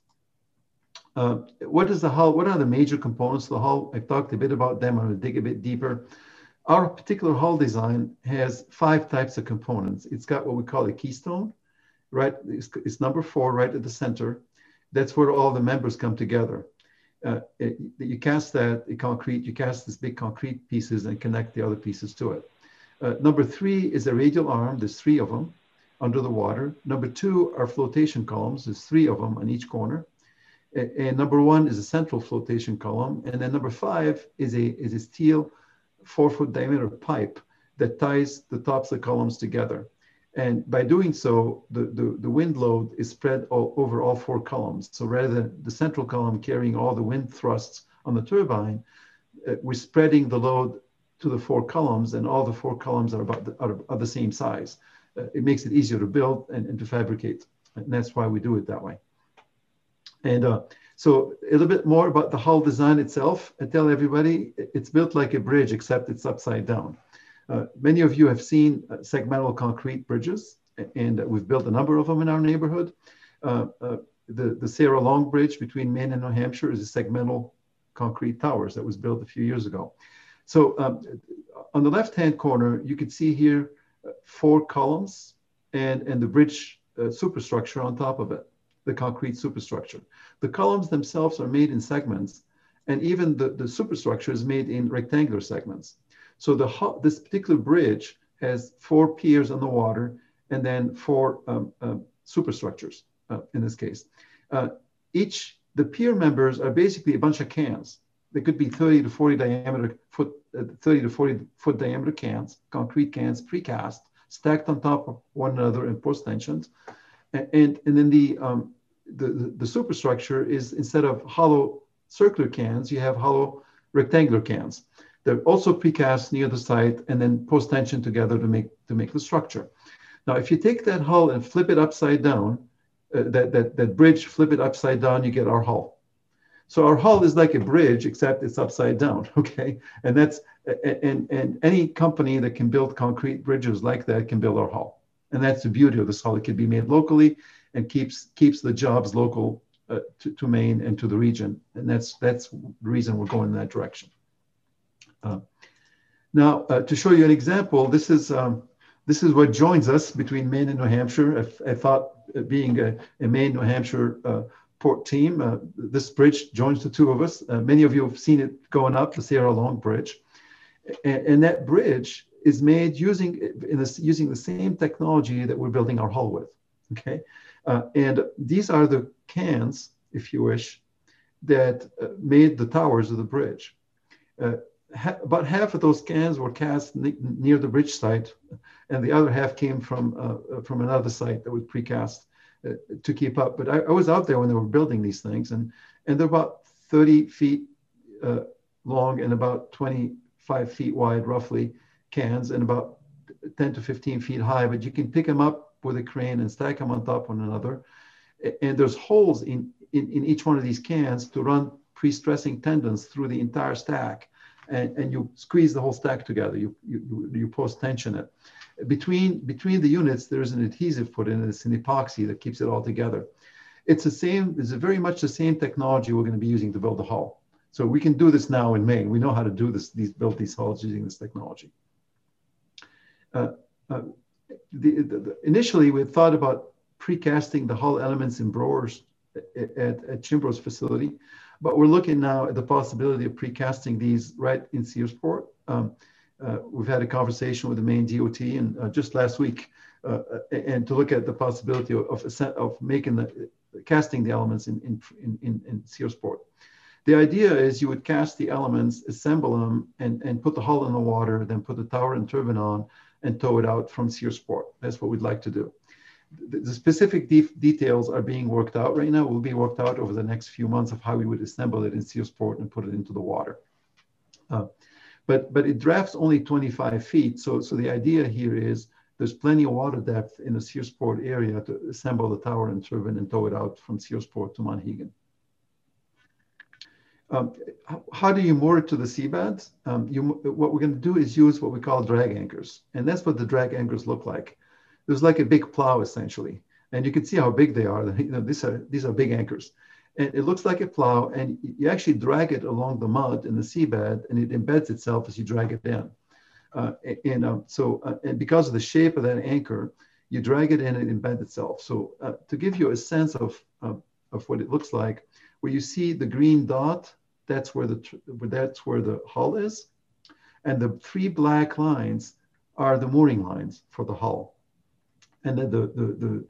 What is the hull? What are the major components of the hull? I've talked a bit about them. I'm going to dig a bit deeper. Our particular hull design has 5 types of components. It's got what we call a keystone, right? It's number 4 right at the center. That's where all the members come together. You cast that concrete, you cast this big concrete pieces and connect the other pieces to it. Number 3 is a radial arm. There's 3 of them under the water. Number 2 are flotation columns. There's 3 of them on each corner. And number 1 is a central flotation column. And then number 5 is a steel 4-foot diameter pipe that ties the tops of the columns together. And by doing so, the wind load is spread over all 4 columns. So rather than the central column carrying all the wind thrusts on the turbine, we're spreading the load to the 4 columns, and all the 4 columns are are the same size. It makes it easier to build and to fabricate. And that's why we do it that way. And so a little bit more about the hull design itself. I tell everybody it's built like a bridge, except it's upside down. Many of you have seen segmental concrete bridges, and we've built a number of them in our neighborhood. The Sarah Long Bridge between Maine and New Hampshire is a segmental concrete towers that was built a few years ago. So on the left-hand corner, you can see here 4 columns and the bridge superstructure on top of it, the concrete superstructure. The columns themselves are made in segments, and even the superstructure is made in rectangular segments. So this particular bridge has 4 piers on the water and then 4 superstructures in this case. The pier members are basically a bunch of cans. They could be 30 to 40 foot diameter cans, concrete cans, precast, stacked on top of one another and post-tensioned. And then the superstructure is, instead of hollow circular cans, you have hollow rectangular cans. They're also precast near the site and then post-tensioned together to make the structure. Now, if you take that hull and flip it upside down, that bridge, flip it upside down, you get our hull. So our hull is like a bridge, except it's upside down, okay? And that's and any company that can build concrete bridges like that can build our hull. And that's the beauty of this hull. It can be made locally and keeps the jobs local to Maine and to the region. And that's the reason we're going in that direction. Now, to show you an example, this is what joins us between Maine and New Hampshire. I thought being a Maine, New Hampshire port team, this bridge joins the two of us. Many of you have seen it going up, the Sierra Long Bridge. And that bridge is made using the same technology that we're building our hull with, okay? And these are the cans, if you wish, that made the towers of the bridge. About half of those cans were cast near the bridge site, and the other half came from another site that was precast to keep up. But I was out there when they were building these things, and they're about 30 feet long and about 25 feet wide, roughly, cans, and about 10 to 15 feet high. But you can pick them up with a crane and stack them on top of one another. And there's holes in each one of these cans to run pre-stressing tendons through the entire stack. And you squeeze the whole stack together. You post tension it. Between the units, there's an adhesive put in. It's an epoxy that keeps it all together. It's very much the same technology we're going to be using to build the hull. So we can do this now in Maine. We know how to do this, build these hulls using this technology. Initially, we had thought about precasting the hull elements in Browers at Chimbro's facility, but we're looking now at the possibility of precasting these right in Searsport. We've had a conversation with the Maine DOT and just last week, and to look at the possibility of making casting the elements in Searsport. The idea is you would cast the elements, assemble them, and put the hull in the water, then put the tower and turbine on, and tow it out from Searsport. That's what we'd like to do. The specific details are being worked out right now. Will be worked out over the next few months of how we would assemble it in Searsport and put it into the water. But it drafts only 25 feet. So the idea here is there's plenty of water depth in the Searsport area to assemble the tower and turbine and tow it out from Searsport to Monhegan. How do you moor it to the seabed? What we're going to do is use what we call drag anchors. And that's what the drag anchors look like. There's like a big plow, essentially. And you can see how big they are. These are big anchors. And it looks like a plow, and you actually drag it along the mud in the seabed, and it embeds itself as you drag it in. And because of the shape of that anchor, you drag it in and it embeds itself. So to give you a sense of what it looks like, where you see the green dot, that's where the hull is, and the three black lines are the mooring lines for the hull. And then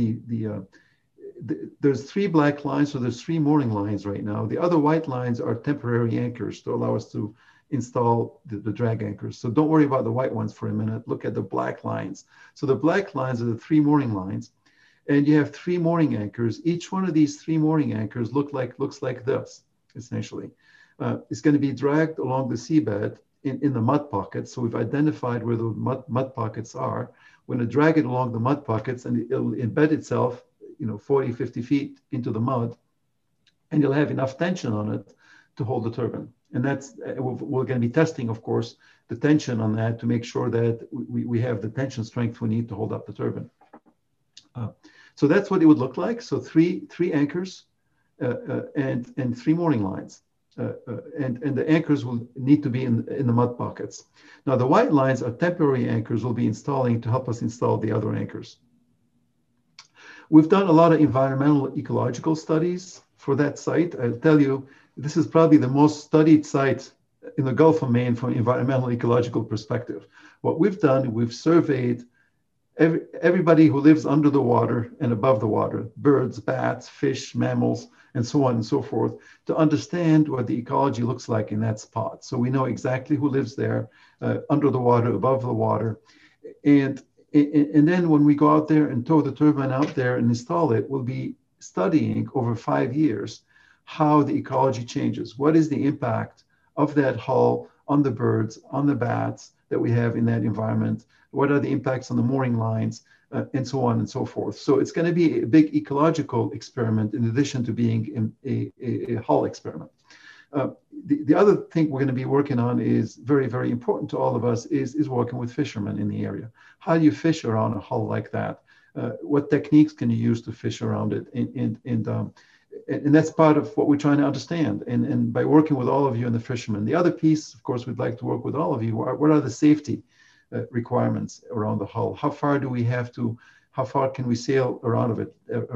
there's three black lines, so there's three mooring lines right now. The other white lines are temporary anchors to allow us to install the drag anchors. So don't worry about the white ones for a minute. Look at the black lines. So the black lines are the three mooring lines, and you have three mooring anchors. Each one of these three mooring anchors looks like this, essentially. It's going to be dragged along the seabed in the mud pockets. So we've identified where the mud pockets are. We're going to drag it along the mud pockets, and it'll embed itself 40, 50 feet into the mud, and you'll have enough tension on it to hold the turbine. And that's, we're going to be testing, of course, the tension on that to make sure that we have the tension strength we need to hold up the turbine. So that's what it would look like. So three anchors and three mooring lines. And the anchors will need to be in the mud pockets. Now the white lines are temporary anchors we'll be installing to help us install the other anchors. We've done a lot of environmental ecological studies for that site. I'll tell you, this is probably the most studied site in the Gulf of Maine from an environmental ecological perspective. What we've done, we've surveyed everybody who lives under the water and above the water, birds, bats, fish, mammals, and so on and so forth, to understand what the ecology looks like in that spot. So we know exactly who lives there, under the water, above the water. And then when we go out there and tow the turbine out there and install it, we'll be studying over 5 years how the ecology changes. What is the impact of that hull on the birds, on the bats that we have in that environment? What are the impacts on the mooring lines? and so on and so forth. So it's going to be a big ecological experiment in addition to being a hull experiment. The other thing we're going to be working on is very, very important to all of us is working with fishermen in the area. How do you fish around a hull like that? What techniques can you use to fish around it? And that's part of what we're trying to understand. And by working with all of you and the fishermen, the other piece, of course, we'd like to work with all of you. What are the safety requirements around the hull? How far do we have to? How far can we sail around of it?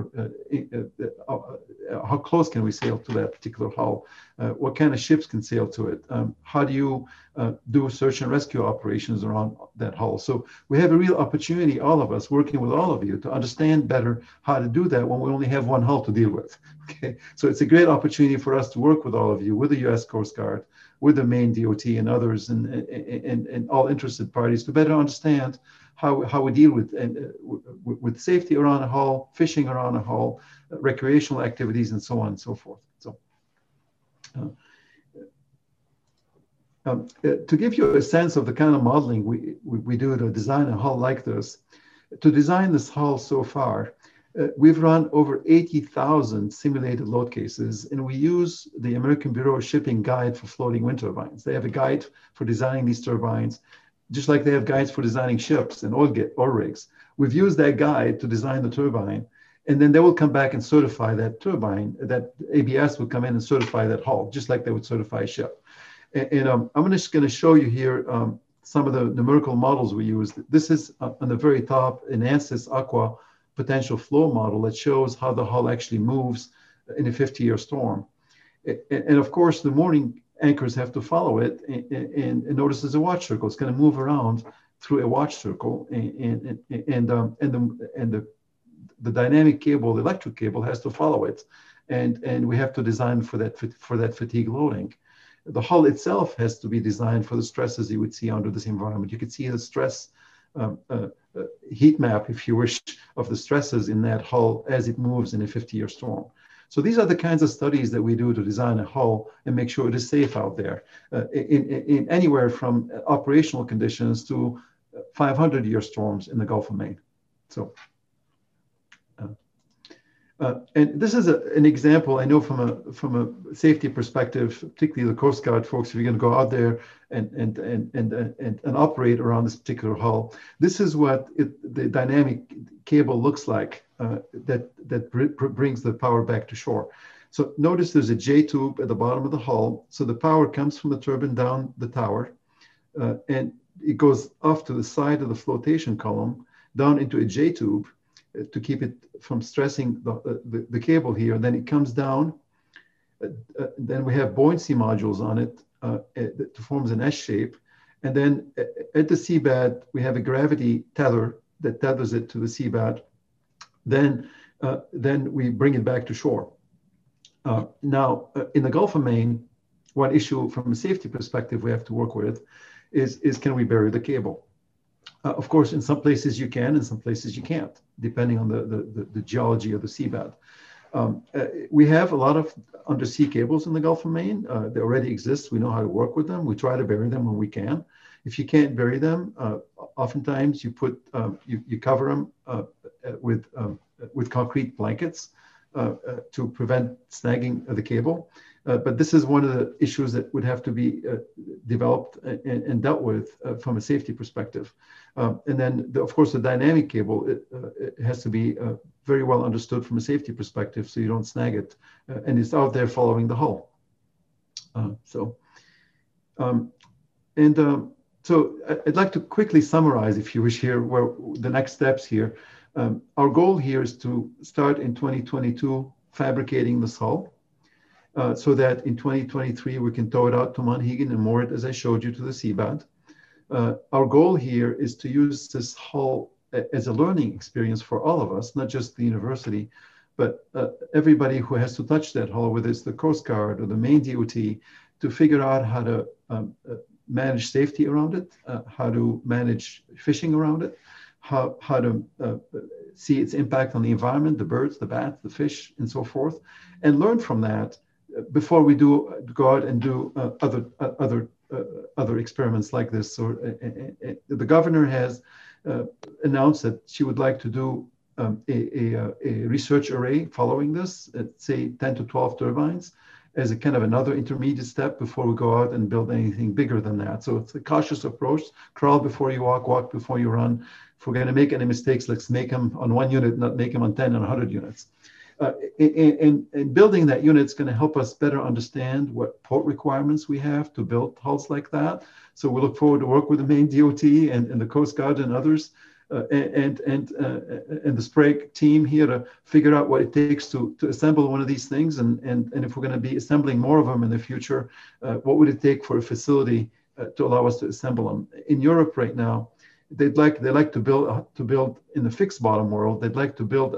How close can we sail to that particular hull? What kind of ships can sail to it? How do you do search and rescue operations around that hull? So we have a real opportunity, all of us, working with all of you to understand better how to do that when we only have one hull to deal with. Okay, so it's a great opportunity for us to work with all of you, with the U.S. Coast Guard, with the Maine DOT and others, and all interested parties to better understand how we deal with safety around a hull, fishing around a hull, recreational activities, and so on and so forth. So, to give you a sense of the kind of modeling we do to design a hull like this, to design this hull so far, we've run over 80,000 simulated load cases, and we use the American Bureau of Shipping Guide for Floating Wind Turbines. They have a guide for designing these turbines, just like they have guides for designing ships and oil rigs. We've used that guide to design the turbine, and then they will come back and certify that turbine. That ABS will come in and certify that hull, just like they would certify a ship. And I'm just going to show you here some of the numerical models we use. This is on the very top, an ANSYS Aqua potential flow model that shows how the hull actually moves in a 50-year storm. And of course, the mooring anchors have to follow it, and notice there's a watch circle. It's going to move around through a watch circle, and the dynamic cable, the electric cable, has to follow it, and we have to design for that fatigue loading. The hull itself has to be designed for the stresses you would see under this environment. You could see the stress heat map, if you wish, of the stresses in that hull as it moves in a 50-year storm. So these are the kinds of studies that we do to design a hull and make sure it is safe out there, in anywhere from operational conditions to 500-year storms in the Gulf of Maine. So, and this is an example, I know from a safety perspective, particularly the Coast Guard folks, if you're going to go out there and operate around this particular hull, this is what the dynamic cable looks like that brings the power back to shore. So notice there's a J tube at the bottom of the hull. So the power comes from the turbine down the tower, and it goes off to the side of the flotation column down into a J tube to keep it from stressing the cable here. And then it comes down. Then we have buoyancy modules on it that forms an S shape. And then at the seabed, we have a gravity tether that tethers it to the seabed. Then we bring it back to shore. Now, in the Gulf of Maine, one issue from a safety perspective we have to work with is can we bury the cable? Of course, in some places you can, in some places you can't, depending on the geology of the seabed. We have a lot of undersea cables in the Gulf of Maine. They already exist. We know how to work with them. We try to bury them when we can. If you can't bury them, oftentimes you put you cover them with concrete blankets to prevent snagging of the cable. But this is one of the issues that would have to be developed and dealt with from a safety perspective. And then, of course, the dynamic cable, it has to be very well understood from a safety perspective so you don't snag it. And it's out there following the hull. So I'd like to quickly summarize, if you wish, here, where the next steps here. Our goal here is to start in 2022 fabricating this hull. So that in 2023, we can tow it out to Monhegan and moor it, as I showed you, to the seabed. Our goal here is to use this hull as a learning experience for all of us, not just the university, but everybody who has to touch that hull, whether it's the Coast Guard or the Maine DOT, to figure out how to manage safety around it, how to manage fishing around it, how to see its impact on the environment, the birds, the bats, the fish, and so forth, and learn from that before we go out and do other experiments like this. So the governor has announced that she would like to do a research array following this, at say 10 to 12 turbines, as a kind of another intermediate step before we go out and build anything bigger than that. So it's a cautious approach. Crawl before you walk, walk before you run. If we're going to make any mistakes, let's make them on one unit, not make them on 10 and 100 units. And building that unit is going to help us better understand what port requirements we have to build hulls like that. So we look forward to work with the Maine DOT and the Coast Guard and others and the Sprague team here to figure out what it takes to assemble one of these things. And if we're going to be assembling more of them in the future, what would it take for a facility to allow us to assemble them? In Europe right now, they like to build in the fixed bottom world. They'd like to build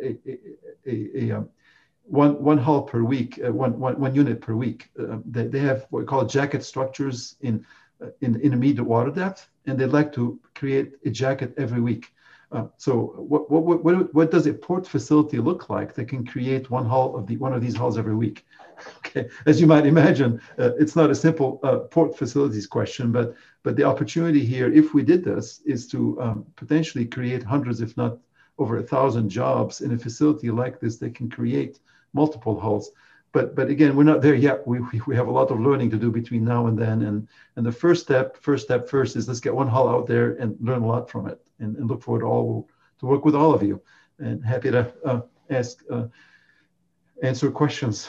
one hull per week, one unit per week. They have what we call jacket structures in immediate water depth, and they'd like to create a jacket every week. So what does a port facility look like that can create one of these hulls every week? Okay, as you might imagine, it's not a simple port facilities question, but the opportunity here, if we did this, is to potentially create hundreds, if not over 1,000 jobs in a facility like this that can create multiple hulls. But again, we're not there yet. We have a lot of learning to do between now and then. And the first step is let's get one hull out there and learn a lot from it, and look forward to work with all of you. And happy to answer questions.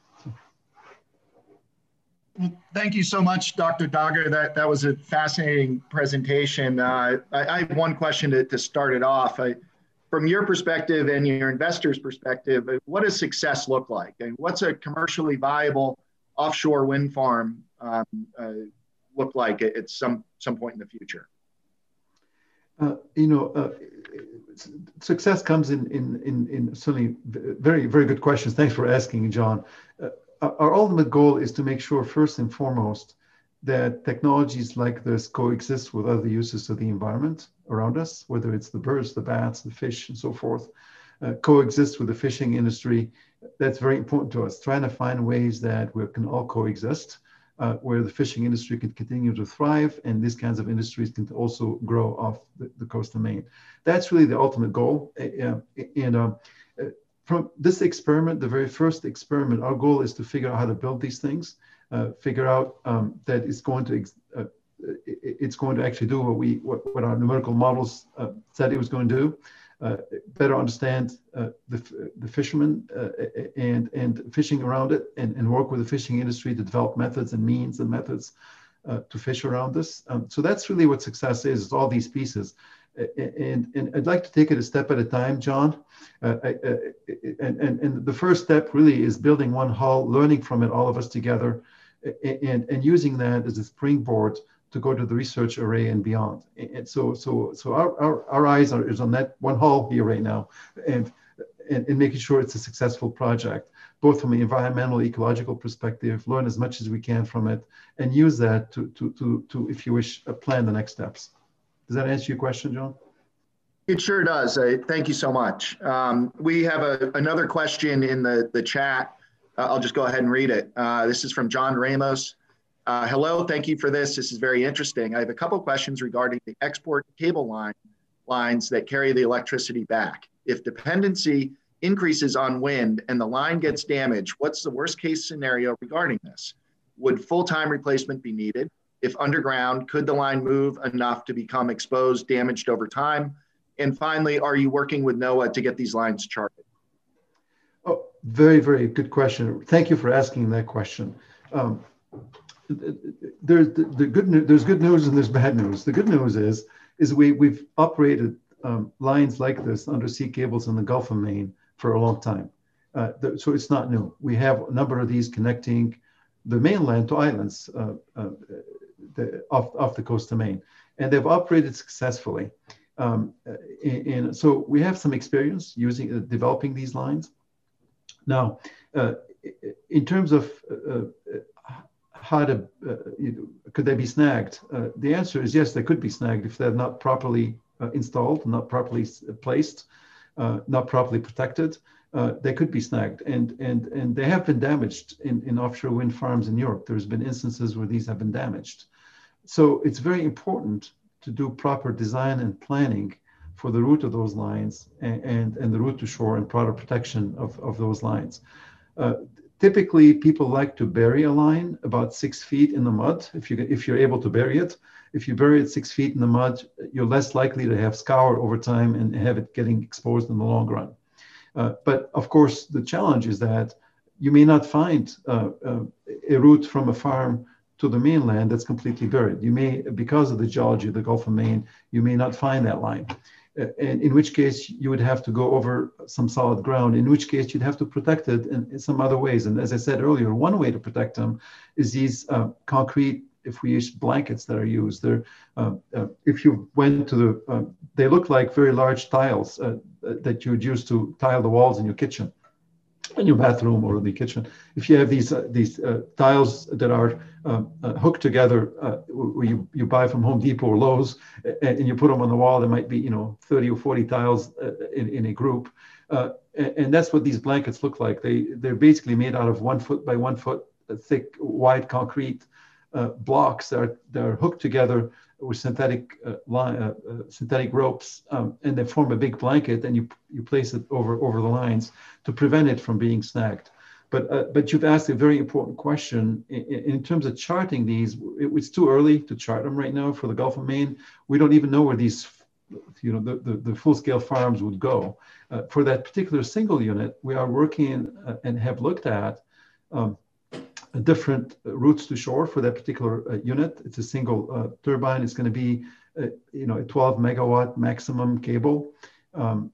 Well, thank you so much, Dr. Dagher. That was a fascinating presentation. I have one question to start it off. From your perspective and your investors' perspective, what does success look like? And what's a commercially viable offshore wind farm look like at some point in the future? Success comes in certainly very, very good questions. Thanks for asking, John. Our ultimate goal is to make sure, first and foremost, that technologies like this coexist with other uses of the environment around us, whether it's the birds, the bats, the fish, and so forth, coexist with the fishing industry. That's very important to us, trying to find ways that we can all coexist, where the fishing industry can continue to thrive, and these kinds of industries can also grow off the coast of Maine. That's really the ultimate goal. From this experiment, the very first experiment, our goal is to figure out how to build these things, figure out that it's going to actually do what our numerical models said it was going to do. Better understand the fishermen and fishing around it, and work with the fishing industry to develop methods and means and methods to fish around this. So that's really what success is all these pieces. And I'd like to take it a step at a time, John. And the first step really is building one hull, learning from it, all of us together, and using that as a springboard to go to the research array and beyond. And so our eyes is on that one hull here right now, and making sure it's a successful project, both from an environmental, ecological perspective, learn as much as we can from it, and use that to if you wish, plan the next steps. Does that answer your question, John? It sure does. Thank you so much. We have another question in the chat. I'll just go ahead and read it. This is from John Ramos. Hello, thank you for this. This is very interesting. I have a couple questions regarding the export cable lines that carry the electricity back. If dependency increases on wind and the line gets damaged, what's the worst case scenario regarding this? Would full-time replacement be needed? If underground, could the line move enough to become exposed, damaged over time? And finally, are you working with NOAA to get these lines charted? Oh, very, very good question. Thank you for asking that question. There's good news and there's bad news. The good news is we've operated lines like this, undersea cables in the Gulf of Maine for a long time. So it's not new. We have a number of these connecting the mainland to islands off the coast of Maine, and they've operated successfully. And so we have some experience using developing these lines. Now, in terms of how to could they be snagged? The answer is yes, they could be snagged if they're not properly installed, not properly placed, not properly protected. They could be snagged, and they have been damaged in offshore wind farms in Europe. There's been instances where these have been damaged. So it's very important to do proper design and planning for the route of those lines and the route to shore and proper protection of those lines. Typically, people like to bury a line about 6 feet in the mud if you're able to bury it. If you bury it 6 feet in the mud, you're less likely to have scour over time and have it getting exposed in the long run. But of course, the challenge is that you may not find a route from a farm to the mainland that's completely buried. You may, because of the geology of the Gulf of Maine, you may not find that line. And in which case you would have to go over some solid ground, in which case you'd have to protect it in some other ways. And as I said earlier, one way to protect them is these concrete, if we use blankets that are used. If you went to the, they look like very large tiles that you would use to tile the walls in your kitchen, in your bathroom or the kitchen. If you have these tiles that are hooked together, where you buy from Home Depot or Lowe's, and you put them on the wall, there might be 30 or 40 tiles in a group, and that's what these blankets look like. They're basically made out of 1 foot by 1 foot thick wide concrete blocks that are hooked together with synthetic ropes, and they form a big blanket, and you place it over the lines to prevent it from being snagged. But you've asked a very important question in terms of charting these. It's too early to chart them right now for the Gulf of Maine. We don't even know where these, the full-scale farms would go. For that particular single unit, we are working and have looked at different routes to shore for that particular unit. It's a single turbine. It's going to be, a 12 megawatt maximum cable, and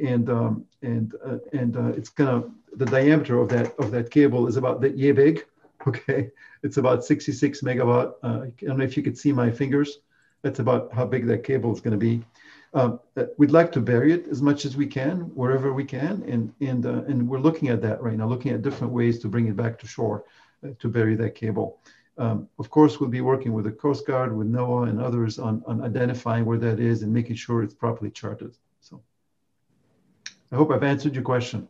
it's gonna, the diameter of that cable is about that yay big. Okay, it's about 66 megawatt. I don't know if you could see my fingers. That's about how big that cable is going to be. We'd like to bury it as much as we can, wherever we can, and we're looking at that right now, looking at different ways to bring it back to shore, to bury that cable. Of course, we'll be working with the Coast Guard, with NOAA and others on identifying where that is and making sure it's properly charted. So I hope I've answered your question.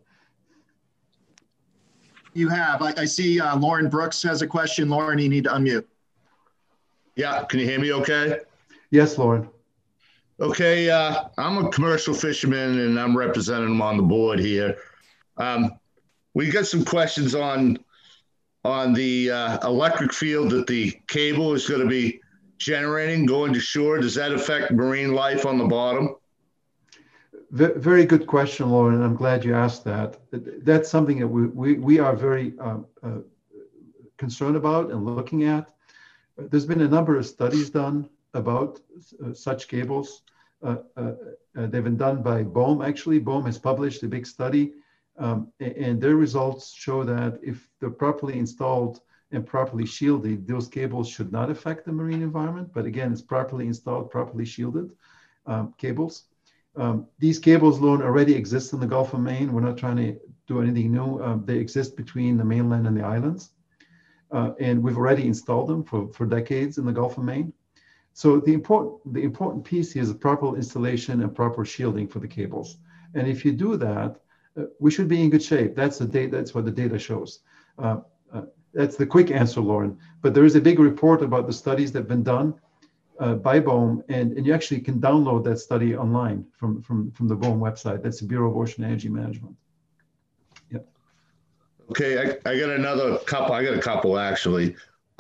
You have. I see Lauren Brooks has a question. Lauren, you need to unmute. Yeah, can you hear me okay? Yes, Lauren. Okay, I'm a commercial fisherman and I'm representing them on the board here. We got some questions on the electric field that the cable is going to be generating going to shore. Does that affect marine life on the bottom? Very good question, Lauren, and I'm glad you asked that. That's something that we are very concerned about and looking at. There's been a number of studies done about such cables. They've been done by BOEM, actually. BOEM has published a big study, and their results show that if they're properly installed and properly shielded, those cables should not affect the marine environment. But again, it's properly installed, properly shielded cables. These cables, Lauren, already exist in the Gulf of Maine. We're not trying to do anything new. They exist between the mainland and the islands. And we've already installed them for decades in the Gulf of Maine. So the important piece here is the proper installation and proper shielding for the cables. And if you do that, we should be in good shape. That's what the data shows. That's the quick answer, Lauren. But there is a big report about the studies that have been done by BOEM, and you actually can download that study online from the BOEM website. That's the Bureau of Ocean Energy Management. Yeah. Okay, I got another couple. I got a couple actually.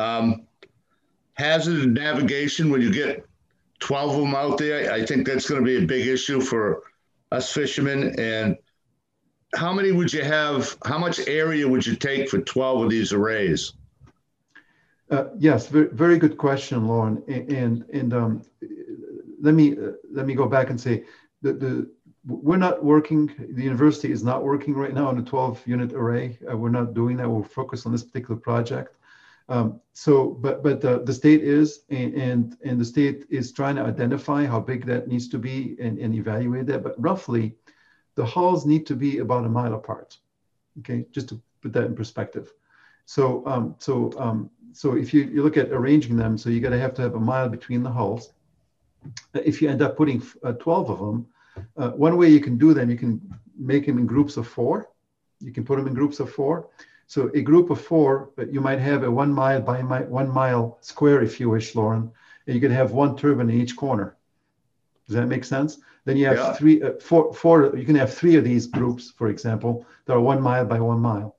Hazard navigation, when you get 12 of them out there, I think that's going to be a big issue for us fishermen. And how many would you have? How much area would you take for 12 of these arrays? Yes, very good question, Lauren. And let me go back and say we're not working. The university is not working right now on a 12-unit array. We're not doing that. We're focused on this particular project. But the state is, and the state is trying to identify how big that needs to be and evaluate that. But roughly, the hulls need to be about a mile apart. Okay, just to put that in perspective. So if you look at arranging them, so you got to have a mile between the hulls. If you end up putting 12 of them, one way you can do them, you can make them in groups of 4. You can put them in groups of 4. So a group of 4, you might have a 1 mile by 1 mile square, if you wish, Lauren. and you can have one turbine in each corner. Does that make sense? Then you have Yeah. four. You can have three of these groups, for example, that are 1 mile by 1 mile,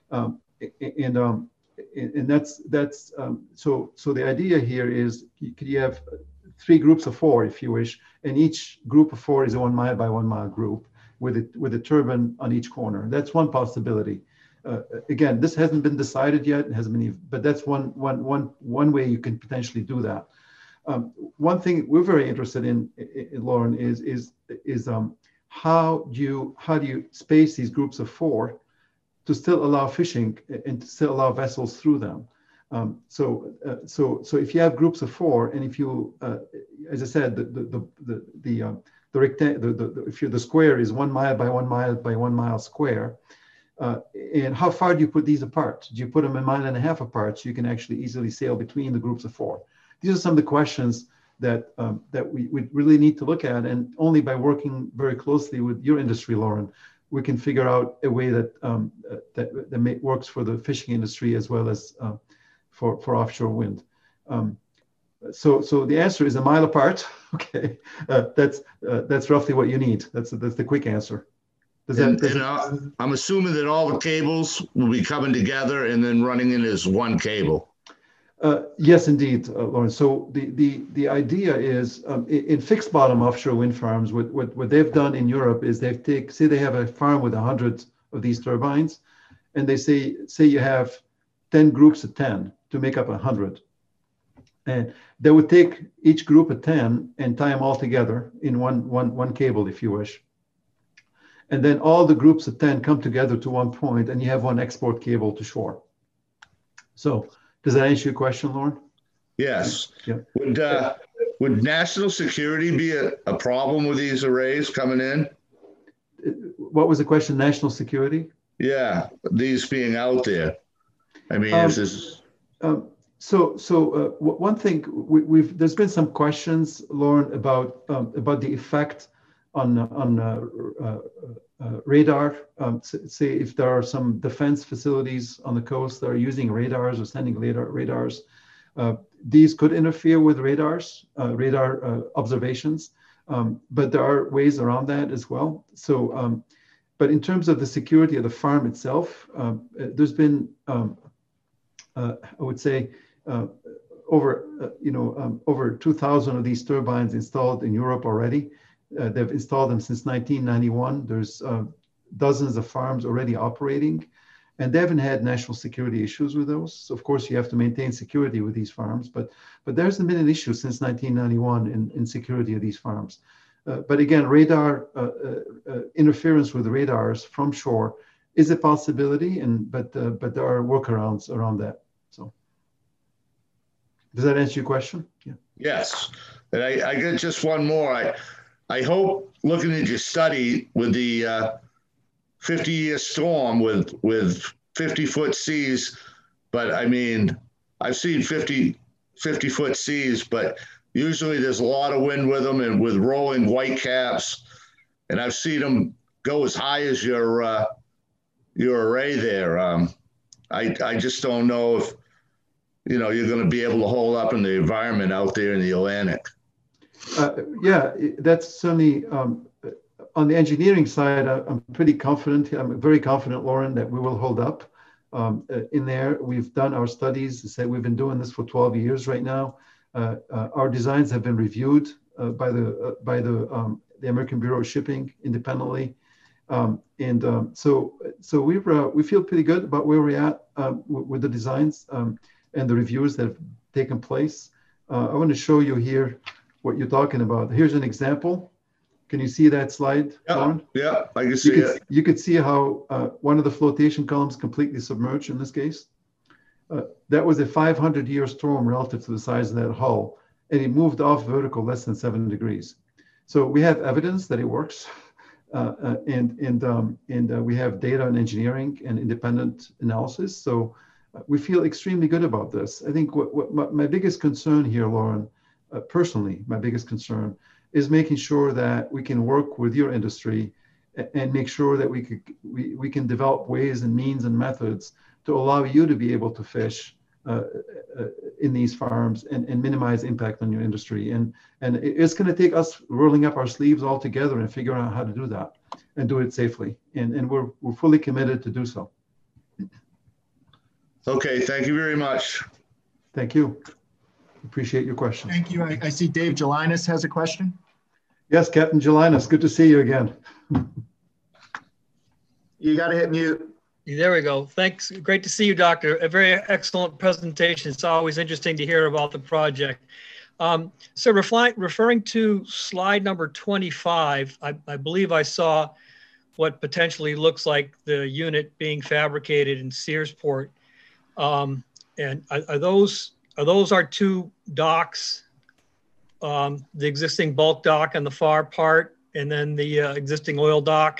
and that's so the idea here is you have three groups of four, if you wish, and each group of four is a 1 mile by 1 mile group with a turbine on each corner. That's one possibility. Again, this hasn't been decided yet, but that's one way you can potentially do that. One thing we're very interested in Lauren, is how do you space these groups of four to still allow fishing and to still allow vessels through them. So if you have groups of four, and if you, as I said, the square is 1 mile by 1 mile by 1 mile square. And how far do you put these apart? Do you put them 1.5 miles apart so you can actually easily sail between the groups of four? These are some of the questions that we really need to look at, and only by working very closely with your industry, Lauren, we can figure out a way that works for the fishing industry as well as for offshore wind. So the answer is 1 mile apart. Okay, that's roughly what you need. That's the quick answer. I'm assuming that all the cables will be coming together and then running in as one cable. Yes, indeed, Lauren. So the idea is in fixed bottom offshore wind farms, what they've done in Europe is say they have a farm with 100 of these turbines, and they say you have 10 groups of 10 to make up 100. And they would take each group of 10 and tie them all together in one cable, if you wish. And then all the groups of 10 come together to one point, and you have one export cable to shore. So does that answer your question, Lauren? Yes. Yeah. Would national security be a problem with these arrays coming in? What was the question? National security? Yeah, these being out there. I mean, one thing there's been some questions, Lauren, about the effect on radar. Say if there are some defense facilities on the coast that are using radars or sending radars, these could interfere with radar observations, but there are ways around that as well. So, but in terms of the security of the farm itself, there's been, I would say, over 2,000 of these turbines installed in Europe already. They've installed them since 1991. There's dozens of farms already operating, and they haven't had national security issues with those. So of course, you have to maintain security with these farms, but there hasn't been an issue since 1991 in security of these farms. But again, radar interference with radars from shore is a possibility, but there are workarounds around that. So does that answer your question? Yeah. Yes, and I get just one more. I hope, looking at your study with the 50-year storm with 50-foot seas, but I mean, I've seen 50-foot seas, but usually there's a lot of wind with them and with rolling white caps, and I've seen them go as high as your array there. I just don't know if you're going to be able to hold up in the environment out there in the Atlantic. Yeah, that's certainly on the engineering side. I'm pretty confident. I'm very confident, Lauren, that we will hold up in there. We've done our studies. We've been doing this for 12 years right now. Our designs have been reviewed by the American Bureau of Shipping independently, so we feel pretty good about where we're at with the designs and the reviews that have taken place. I want to show you here what you're talking about. Here's an example. Can you see that slide, Lauren? Yeah, I can see it. You could see how one of the flotation columns completely submerged in this case. That was a 500-year storm relative to the size of that hull, and it moved off vertical less than 7 degrees. So we have evidence that it works, and we have data and engineering and independent analysis. So we feel extremely good about this. I think what my biggest concern here, Lauren, personally, my biggest concern is making sure that we can work with your industry and make sure that we can develop ways and means and methods to allow you to be able to fish in these farms and minimize impact on your industry. And it's going to take us rolling up our sleeves all together and figuring out how to do that and do it safely. And we're fully committed to do so. Okay, thank you very much. Thank you. Appreciate your question. Thank you. I see Dave Gelinas has a question. Yes, Captain Gelinas, good to see you again. You got to hit mute. There we go. Thanks. Great to see you, Doctor. A very excellent presentation. It's always interesting to hear about the project. So referring to slide number 25, I believe I saw what potentially looks like the unit being fabricated in Searsport. And are those our two docks, the existing bulk dock on the far part, and then the existing oil dock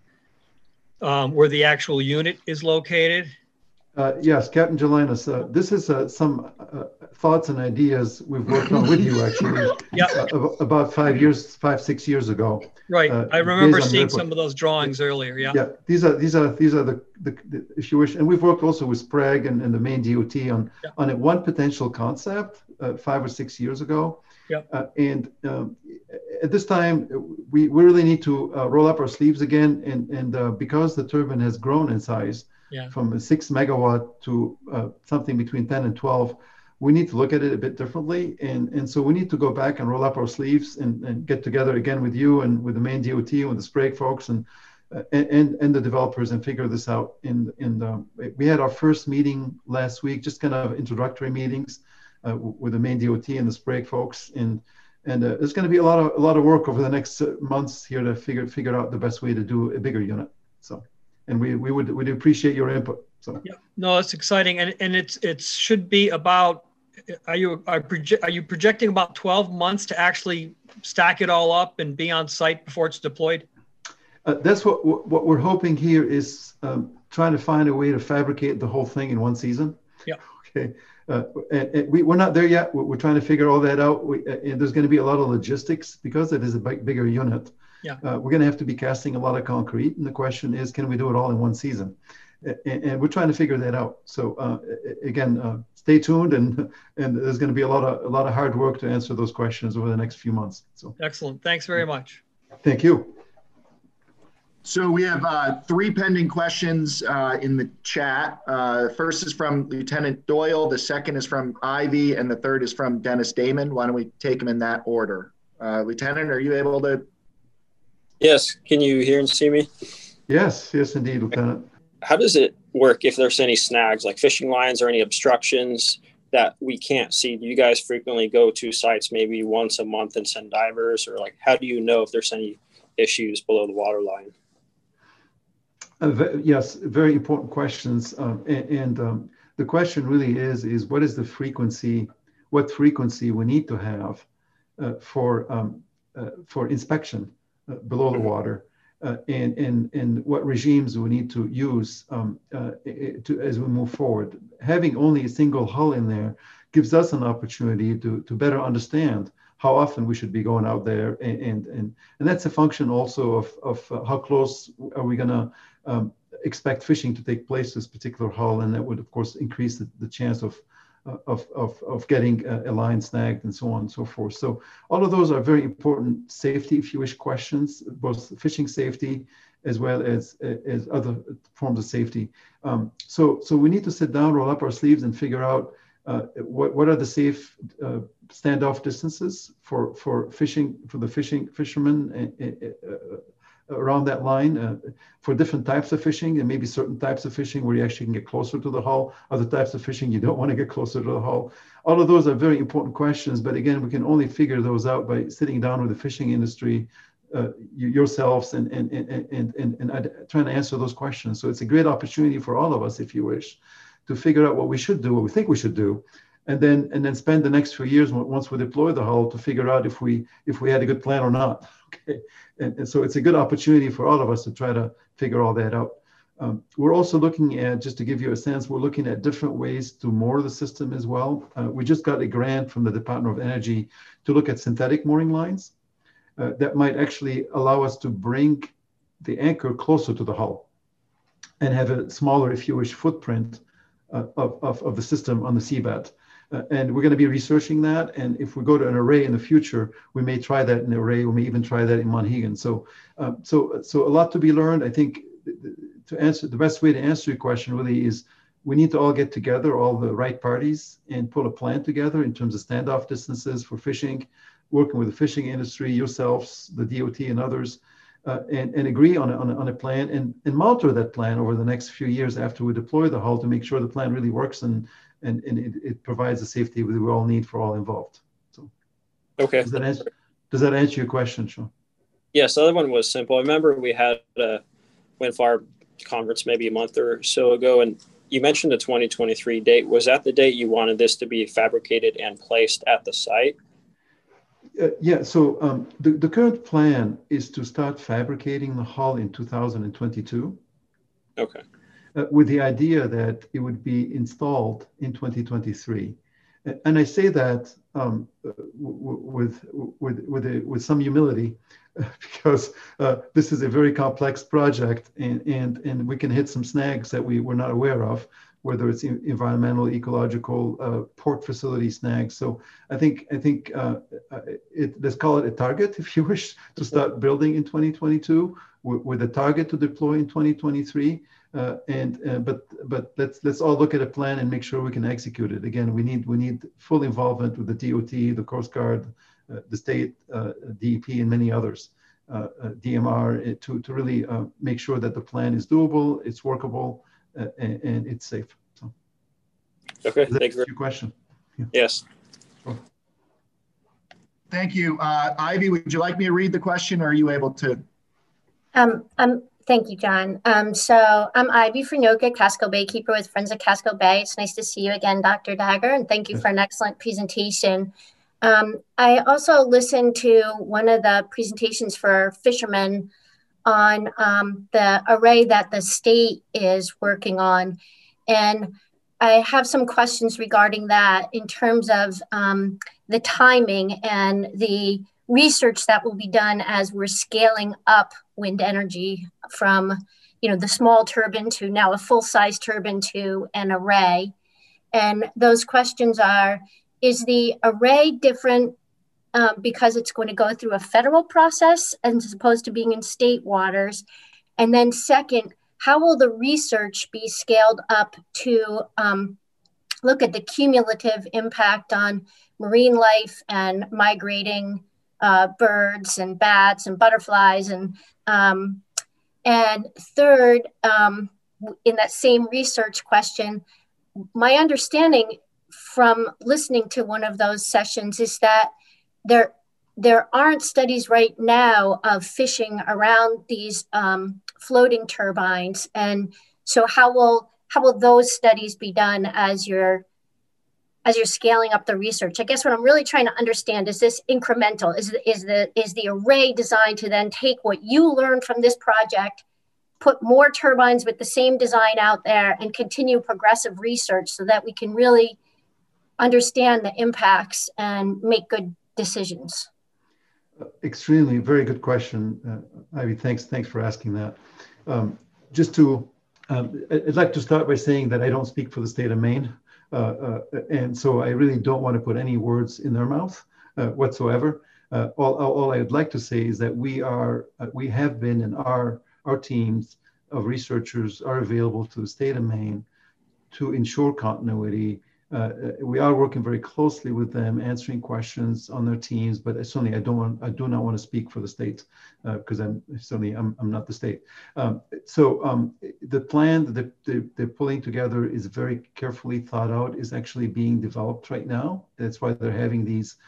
where the actual unit is located? Yes, Captain Gelinas, this is some thoughts and ideas we've worked on with you actually. Yeah. About 6 years ago. Right. I remember seeing some of those drawings earlier. Yeah. Yeah. These are the if you wish, and we've worked also with Sprague and the Maine DOT on one potential concept 5 or 6 years ago. Yeah. At this time, we really need to roll up our sleeves again, and because the turbine has grown in size from 6 megawatt to something between 10 and 12, we need to look at it a bit differently. And so we need to go back and roll up our sleeves and get together again with you and with the Maine DOT and with the Sprague folks and the developers and figure this out. We had our first meeting last week, just kind of introductory meetings with the Maine DOT and the Sprague folks. And there's going to be a lot of work over the next months here to figure out the best way to do a bigger unit. So, and we'd appreciate your input. So. Yeah. No, it's exciting, and it should be about. Are you projecting about 12 months to actually stack it all up and be on site before it's deployed? That's what we're hoping here is trying to find a way to fabricate the whole thing in one season. Yeah. Okay. And we're not there yet. We're trying to figure all that out. And there's going to be a lot of logistics because it is a bigger unit. Yeah. We're going to have to be casting a lot of concrete. And the question is, can we do it all in one season? And we're trying to figure that out. So again, stay tuned, and there's going to be a lot of hard work to answer those questions over the next few months. So excellent. Thanks very much. Thank you. So we have 3 pending questions in the chat. First is from Lieutenant Doyle, the second is from Ivy, and the third is from Dennis Damon. Why don't we take them in that order? Lieutenant, are you able to? Yes. Can you hear and see me? Yes, indeed, Lieutenant. How does it work if there's any snags, like fishing lines or any obstructions that we can't see? Do you guys frequently go to sites maybe once a month and send divers, or like how do you know if there's any issues below the water line? Yes, very important questions. The question really is what is the frequency, what frequency we need to have for inspection below the water, and what regimes we need to use as we move forward. Having only a single hull in there gives us an opportunity to better understand how often we should be going out there, and that's a function also of how close are we going to expect fishing to take place this particular hull, and that would of course increase the chance of getting a line snagged and so on and so forth. So all of those are very important safety, if you wish, questions, both fishing safety as well as other forms of safety. So we need to sit down, roll up our sleeves, and figure out what are the safe standoff distances for the fishermen around that line, for different types of fishing. There may be certain types of fishing where you actually can get closer to the hull, other types of fishing you don't want to get closer to the hull. All of those are very important questions, but again, we can only figure those out by sitting down with the fishing industry, yourselves, and trying to answer those questions. So it's a great opportunity for all of us, if you wish, to figure out what we should do, what we think we should do, and then spend the next few years, once we deploy the hull, to figure out if we had a good plan or not. Okay, and so it's a good opportunity for all of us to try to figure all that out. We're also looking at, just to give you a sense, we're looking at different ways to moor the system as well. We just got a grant from the Department of Energy to look at synthetic mooring lines that might actually allow us to bring the anchor closer to the hull and have a smaller, if you wish, footprint of the system on the seabed. And we're going to be researching that. And if we go to an array in the future, we may try that in an array. We may even try that in Monhegan. So a lot to be learned. I think the best way to answer your question really is we need to all get together, all the right parties, and put a plan together in terms of standoff distances for fishing, working with the fishing industry, yourselves, the DOT and others, and agree on a plan and monitor that plan over the next few years after we deploy the hull to make sure the plan really works and it provides the safety we all need for all involved. So, okay. Does that answer your question, Sean? Yes, the other one was simple. I remember we had a wind farm conference maybe a month or so ago, and you mentioned the 2023 date. Was that the date you wanted this to be fabricated and placed at the site? Yeah, so the current plan is to start fabricating the hull in 2022. Okay. With the idea that it would be installed in 2023. And I say that with some humility, because this is a very complex project and we can hit some snags that we were not aware of, whether it's environmental, ecological, port facility snags. So I think let's call it a target, if you wish, to start building in 2022 with a target to deploy in 2023. But let's all look at a plan and make sure we can execute it. Again, we need full involvement with the DOT, the Coast Guard, the state, DEP, and many others, DMR, to really make sure that the plan is doable, it's workable, and it's safe. So, okay, thank you. Your question. Yeah. Yes. Sure. Thank you. Ivy, would you like me to read the question, or are you able to? Thank you, John. So I'm Ivy Frenoka, Casco Baykeeper with Friends of Casco Bay. It's nice to see you again, Dr. Dagher, and thank you for an excellent presentation. I also listened to one of the presentations for fishermen on the array that the state is working on. And I have some questions regarding that in terms of the timing and the research that will be done as we're scaling up wind energy from, the small turbine to now a full-size turbine to an array. And those questions are, is the array different because it's going to go through a federal process as opposed to being in state waters? And then second, how will the research be scaled up to look at the cumulative impact on marine life and migrating birds and bats and butterflies? And third, in that same research question, my understanding from listening to one of those sessions is that there aren't studies right now of fishing around these floating turbines. And so how will those studies be done as you're scaling up the research? I guess what I'm really trying to understand is this incremental. Is the array designed to then take what you learned from this project, put more turbines with the same design out there, and continue progressive research so that we can really understand the impacts and make good decisions? Extremely, very good question, Ivy. Thanks for asking that. I'd like to start by saying that I don't speak for the state of Maine. And so I really don't want to put any words in their mouth whatsoever. All I would like to say is that we have been, and our teams of researchers are available to the state of Maine to ensure continuity. We are working very closely with them, answering questions on their teams, but certainly I do not want to speak for the state because I'm not the state. The plan that they're pulling together is very carefully thought out, is actually being developed right now. That's why they're having these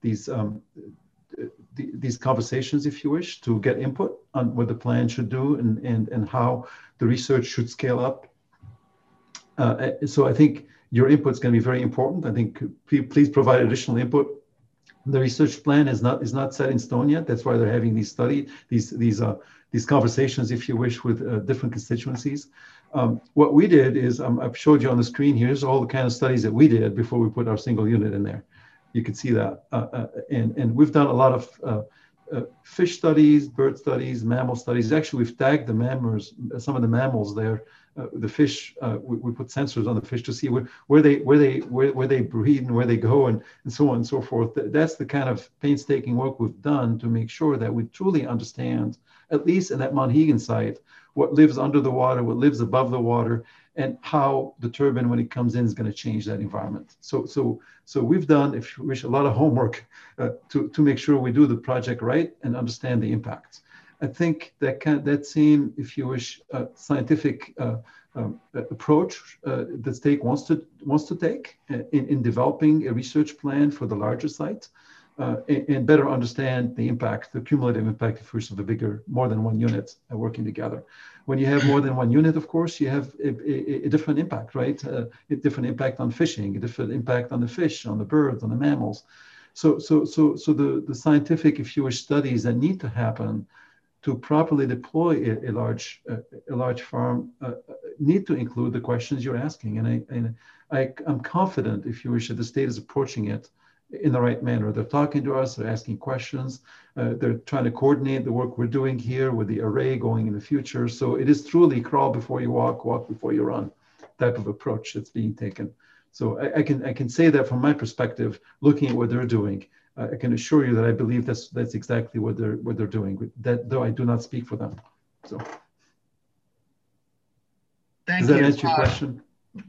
conversations, if you wish, to get input on what the plan should do and how the research should scale up. So I think your input is going to be very important. I think please provide additional input. The research plan is not set in stone yet. That's why they're having these conversations, if you wish, with different constituencies. What we did is I've showed you on the screen. Here's all the kind of studies that we did before we put our single unit in there. You can see that, and we've done a lot of fish studies, bird studies, mammal studies. Actually, we've tagged the mammals, some of the mammals there. The fish, we put sensors on the fish to see where they breed and where they go, and so on and so forth. That's the kind of painstaking work we've done to make sure that we truly understand, at least in that Monhegan site, what lives under the water, what lives above the water, and how the turbine, when it comes in, is going to change that environment. So we've done, if you wish, a lot of homework to make sure we do the project right and understand the impacts. I think that same, if you wish, scientific approach the state wants to take in developing a research plan for the larger site and better understand the impact, the cumulative impact, of course, of the bigger, more than one unit working together. When you have more than one unit, of course, you have a different impact, right? A different impact on fishing, a different impact on the fish, on the birds, on the mammals. So the scientific, if you wish, studies that need to happen to properly deploy a large farm need to include the questions you're asking. And I'm confident, if you wish, that the state is approaching it in the right manner. They're talking to us, they're asking questions, they're trying to coordinate the work we're doing here with the array going in the future. So it is truly crawl before you walk, walk before you run type of approach that's being taken. So I can say that from my perspective, looking at what they're doing. I can assure you that I believe that's exactly what they're doing. That, though I do not speak for them. So Thank does that you. answer your question?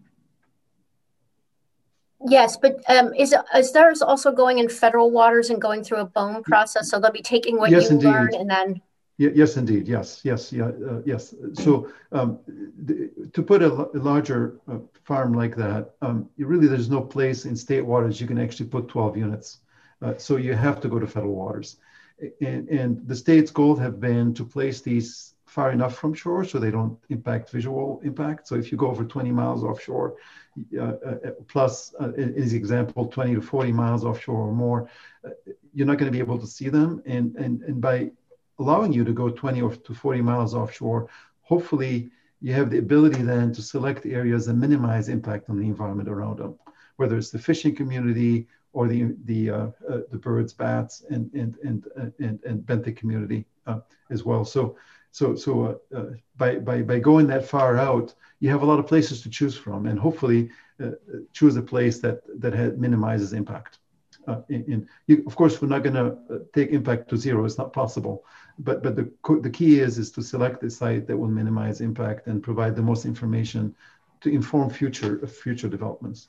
Yes, but is theirs also going in federal waters and going through a BOEM process? So they'll be taking what Yes, you indeed. learn and then. Yes, indeed. Yes. Yes. So to put a larger farm like that, there's no place in state waters you can actually put 12 units. So you have to go to federal waters. And the state's goal have been to place these far enough from shore so they don't impact visual impact. So if you go over 20 miles offshore, plus, in his example, 20 to 40 miles offshore or more, you're not going to be able to see them. And by allowing you to go 20 or to 40 miles offshore, hopefully you have the ability then to select areas that minimize impact on the environment around them, whether it's the fishing community or the birds, bats, and benthic community as well. So by going that far out, you have a lot of places to choose from, and hopefully choose a place that minimizes impact. Of course, we're not going to take impact to zero; it's not possible. But the key is to select the site that will minimize impact and provide the most information to inform future developments.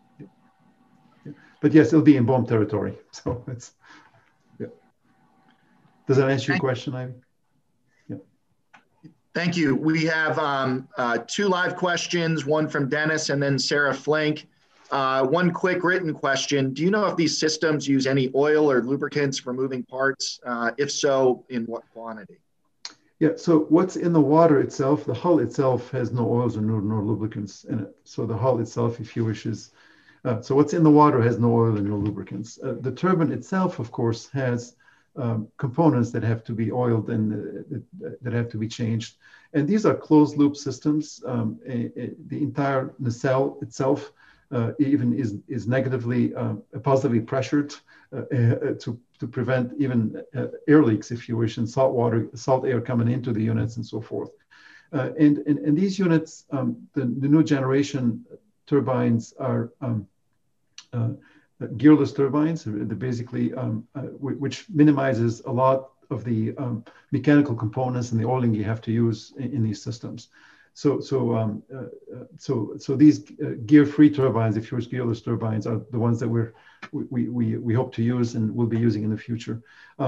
But yes, it'll be in BOEM territory. So it's, yeah. Does that answer your question, Ivy? Yeah. Thank you. We have two live questions, one from Dennis and then Sarah Flink. One quick written question. Do you know if these systems use any oil or lubricants for moving parts? If so, in what quantity? Yeah, so what's in the water itself, the hull itself has no oils or no lubricants in it. So the hull itself, if you wish, is so what's in the water has no oil and no lubricants. The turbine itself, of course, has components that have to be oiled and that have to be changed. And these are closed loop systems. The entire nacelle itself even is negatively, positively pressured to prevent even air leaks, if you wish, and salt air coming into the units and so forth. And these units, the new generation turbines are gearless turbines, basically, which minimizes a lot of the mechanical components and the oiling you have to use in these systems. So these gear-free turbines, if you wish, gearless turbines, are the ones that we hope to use and will be using in the future.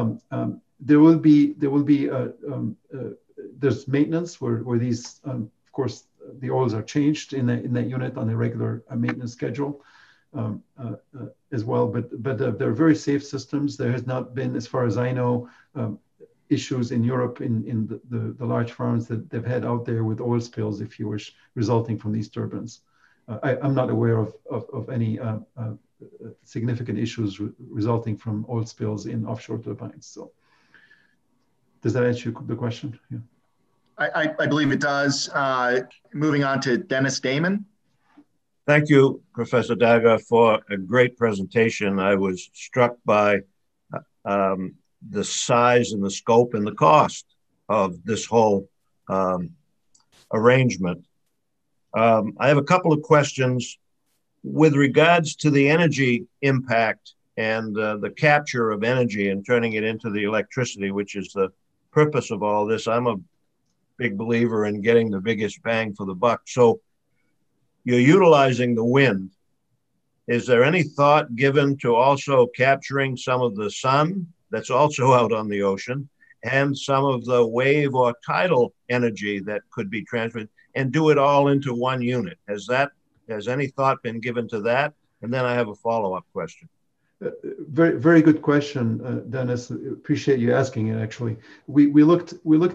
There's maintenance where these, of course, the oils are changed in that unit on a regular maintenance schedule as well. But they're very safe systems. There has not been, as far as I know, issues in Europe in the large farms that they've had out there with oil spills, if you wish, resulting from these turbines. I'm not aware of any significant issues resulting from oil spills in offshore turbines. So does that answer the question? Yeah. I believe it does. Moving on to Dennis Damon. Thank you, Professor Dagher, for a great presentation. I was struck by the size and the scope and the cost of this whole arrangement. I have a couple of questions with regards to the energy impact and the capture of energy and turning it into the electricity, which is the purpose of all this. I'm a big believer in getting the biggest bang for the buck. So you're utilizing the wind. Is there any thought given to also capturing some of the sun that's also out on the ocean and some of the wave or tidal energy that could be transferred and do it all into one unit? Has any thought been given to that? And then I have a follow-up question. Very, very good question, Dennis. Appreciate you asking it. Actually, we looked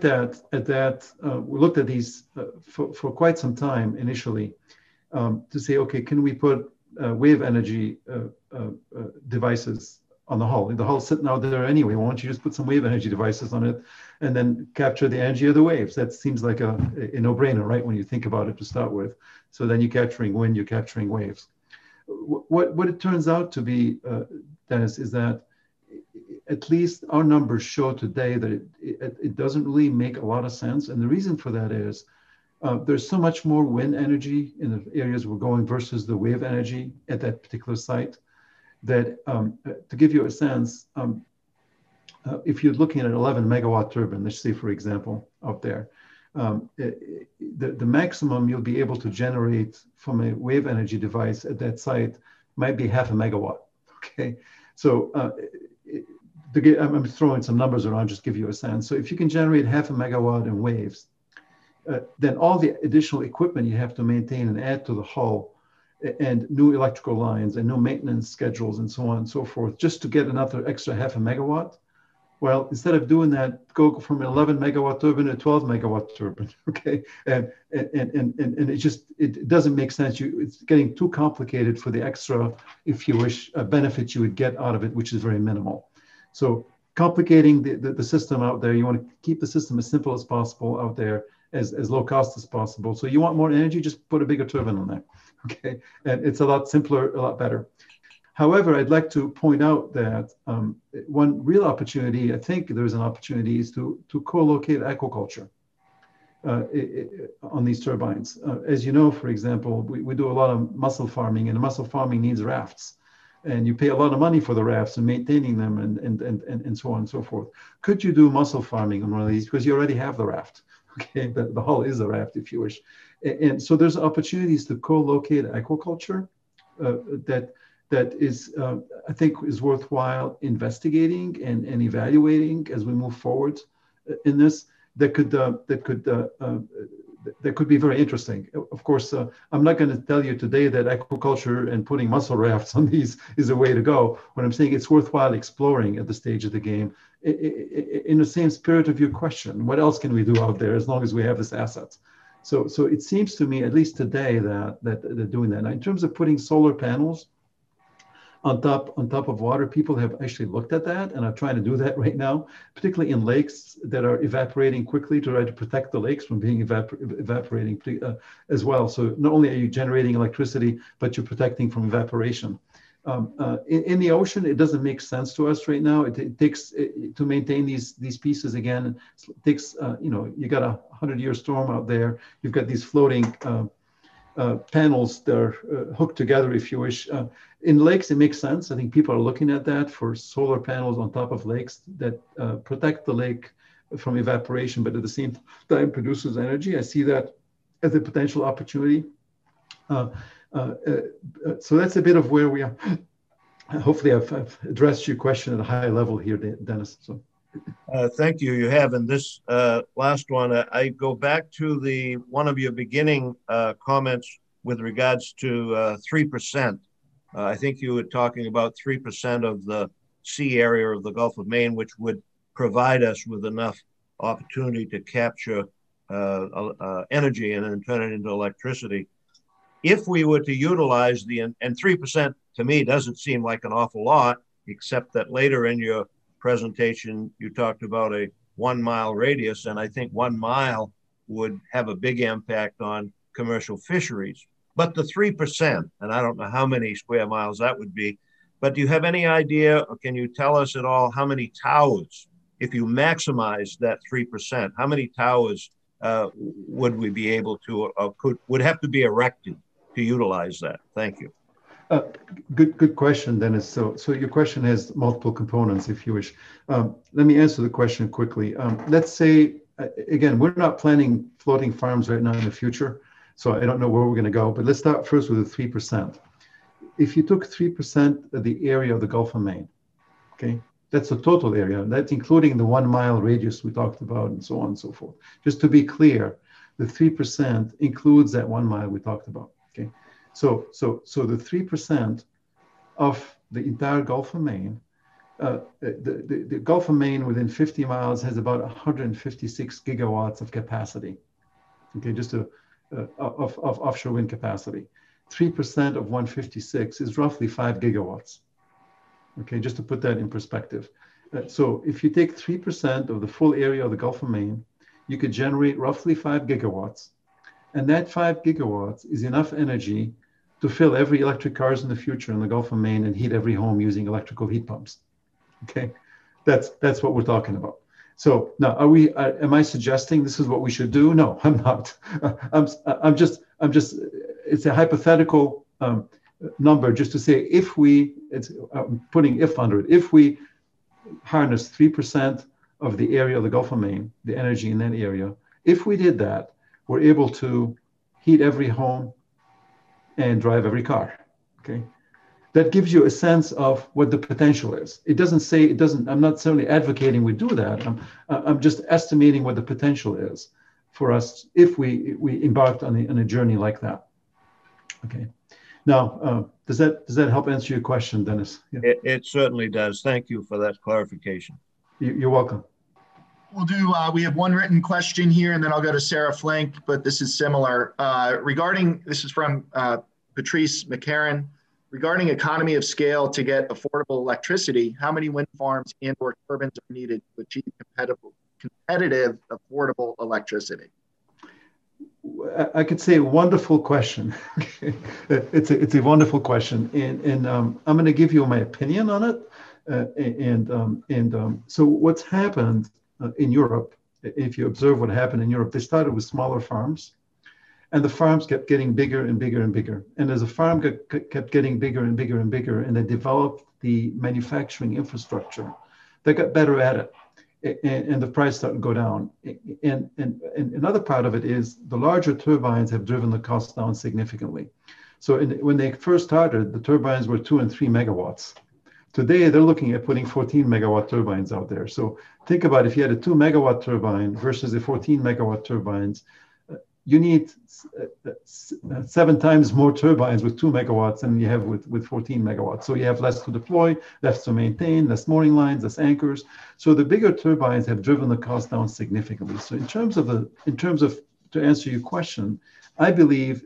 at these for quite some time initially to say, okay, can we put wave energy devices on the hull? The hull's sitting out there anyway. Why don't you just put some wave energy devices on it and then capture the energy of the waves? That seems like a no-brainer, right? When you think about it to start with. So then you're capturing wind, you're capturing waves. What it turns out to be, Dennis, is that at least our numbers show today that it doesn't really make a lot of sense. And the reason for that is there's so much more wind energy in the areas we're going versus the wave energy at that particular site that, to give you a sense, if you're looking at an 11 megawatt turbine, let's say, for example, out there, the maximum you'll be able to generate from a wave energy device at that site might be 0.5 megawatt. Okay, so I'm throwing some numbers around, just give you a sense. So if you can generate 0.5 megawatt in waves, then all the additional equipment you have to maintain and add to the hull, and new electrical lines and new maintenance schedules and so on and so forth, just to get another extra 0.5 megawatt. Well, instead of doing that, go from an 11 megawatt turbine to a 12 megawatt turbine, okay? And it doesn't make sense. It's getting too complicated for the extra, if you wish, benefits you would get out of it, which is very minimal. So complicating the system out there, you want to keep the system as simple as possible out there, as low cost as possible. So you want more energy, just put a bigger turbine on there, okay? And it's a lot simpler, a lot better. However, I'd like to point out that one real opportunity, I think there's an opportunity, is to co-locate aquaculture on these turbines. As you know, for example, we do a lot of mussel farming, and mussel farming needs rafts. And you pay a lot of money for the rafts and maintaining them and so on and so forth. Could you do mussel farming on one of these? Because you already have the raft. Okay, the hull is a raft, if you wish. And so there's opportunities to co-locate aquaculture that is, I think, is worthwhile investigating and evaluating as we move forward in this. That could be very interesting. Of course, I'm not going to tell you today that aquaculture and putting mussel rafts on these is a way to go. What I'm saying, it's worthwhile exploring at the stage of the game. In the same spirit of your question, what else can we do out there as long as we have this asset? So it seems to me, at least today, that they're doing that. Now, in terms of putting solar panels on top of water, people have actually looked at that and are trying to do that right now, particularly in lakes that are evaporating quickly, to try to protect the lakes from being evaporating as well. So not only are you generating electricity, but you're protecting from evaporation. In the ocean, it doesn't make sense to us right now. It takes to maintain these pieces again. It takes you got a 100-year storm out there. You've got these floating panels that are hooked together, if you wish. In lakes, it makes sense. I think people are looking at that for solar panels on top of lakes that protect the lake from evaporation, but at the same time produces energy. I see that as a potential opportunity. So that's a bit of where we are. Hopefully I've addressed your question at a high level here, Dennis. So. Thank you. You have. And this last one, I go back to one of your beginning comments with regards to 3%. I think you were talking about 3% of the sea area of the Gulf of Maine, which would provide us with enough opportunity to capture energy and then turn it into electricity. If we were to utilize and 3% to me doesn't seem like an awful lot, except that later in your presentation, you talked about a 1 mile radius, and I think 1 mile would have a big impact on commercial fisheries. But the 3%, and I don't know how many square miles that would be, But do you have any idea, or can you tell us at all how many towers, if you maximize that 3%, how many towers would we be able to, would have to be erected to utilize that? Thank you. Good question, Dennis. So your question has multiple components, if you wish. Let me answer the question quickly. Let's say, again, we're not planning floating farms right now in the future, so I don't know where we're going to go, but let's start first with the 3%. If you took 3% of the area of the Gulf of Maine, okay, that's the total area. That's including the 1 mile radius we talked about and so on and so forth. Just to be clear, the 3% includes that 1 mile we talked about, okay? So the 3% of the entire Gulf of Maine, the Gulf of Maine within 50 miles has about 156 gigawatts of capacity, okay, just of offshore wind capacity. 3% of 156 is roughly 5 gigawatts, okay, just to put that in perspective. So if you take 3% of the full area of the Gulf of Maine, you could generate roughly 5 gigawatts. And that 5 gigawatts is enough energy to fill every electric cars in the future in the Gulf of Maine and heat every home using electrical heat pumps. Okay, that's what we're talking about. So now, am I suggesting this is what we should do? No, I'm not. I'm just. It's a hypothetical number just to say if I'm putting if under it. If we harness 3% of the area of the Gulf of Maine, the energy in that area, if we did that, we're able to heat every home and drive every car, okay? That gives you a sense of what the potential is. I'm not certainly advocating we do that. I'm just estimating what the potential is for us if we embarked on a journey like that. Okay. Now, does that help answer your question, Dennis? Yeah. It certainly does. Thank you for that clarification. You're welcome. We have one written question here, and then I'll go to Sarah Flink, but this is similar. This is from Patrice McCarran. Regarding economy of scale to get affordable electricity, how many wind farms and or turbines are needed to achieve competitive, affordable electricity? I could say wonderful question. It's a wonderful question, and I'm going to give you my opinion on it. So what's happened in Europe, if you observe what happened in Europe, they started with smaller farms, and the farms kept getting bigger and bigger and bigger. And as the farm kept getting bigger and bigger and bigger, and they developed the manufacturing infrastructure, they got better at it. And the price started to go down. And another part of it is the larger turbines have driven the cost down significantly. So when they first started, the turbines were 2 and 3 megawatts. Today, they're looking at putting 14 megawatt turbines out there. So think about if you had a 2 megawatt turbine versus a 14 megawatt turbines, you need 7 times more turbines with 2 megawatts than you have with 14 megawatts. So you have less to deploy, less to maintain, less mooring lines, less anchors. So the bigger turbines have driven the cost down significantly. So in terms of to answer your question, I believe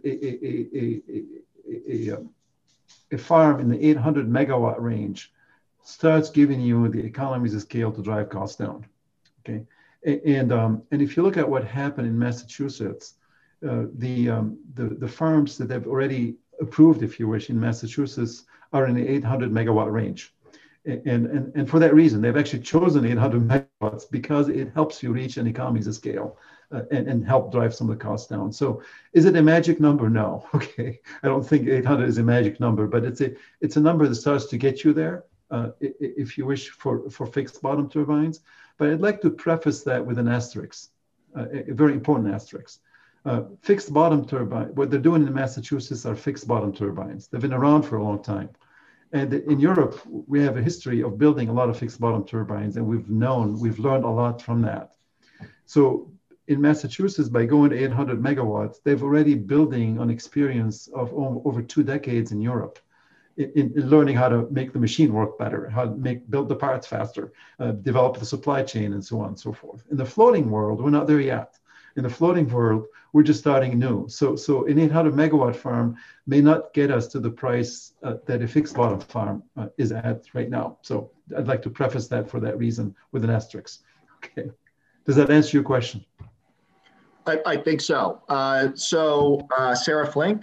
a farm in the 800 megawatt range starts giving you the economies of scale to drive costs down. Okay, and if you look at what happened in Massachusetts. The farms that have already approved, if you wish, in Massachusetts are in the 800 megawatt range. And for that reason, they've actually chosen 800 megawatts because it helps you reach an economies of scale and help drive some of the costs down. So is it a magic number? No. Okay. I don't think 800 is a magic number, but it's a number that starts to get you there, if you wish, for fixed bottom turbines. But I'd like to preface that with an asterisk, a very important asterisk. Fixed bottom turbine, what they're doing in Massachusetts are fixed bottom turbines. They've been around for a long time. And in Europe, we have a history of building a lot of fixed bottom turbines, and we've learned a lot from that. So in Massachusetts, by going to 800 megawatts, they've already building on experience of over 2 decades in Europe in learning how to make the machine work better, how to build the parts faster, develop the supply chain, and so on and so forth. In the floating world, we're not there yet. In the floating world, we're just starting new. So an 800 megawatt farm may not get us to the price that a fixed bottom farm is at right now. So I'd like to preface that for that reason with an asterisk. Okay. Does that answer your question? I think so. Sarah Flink?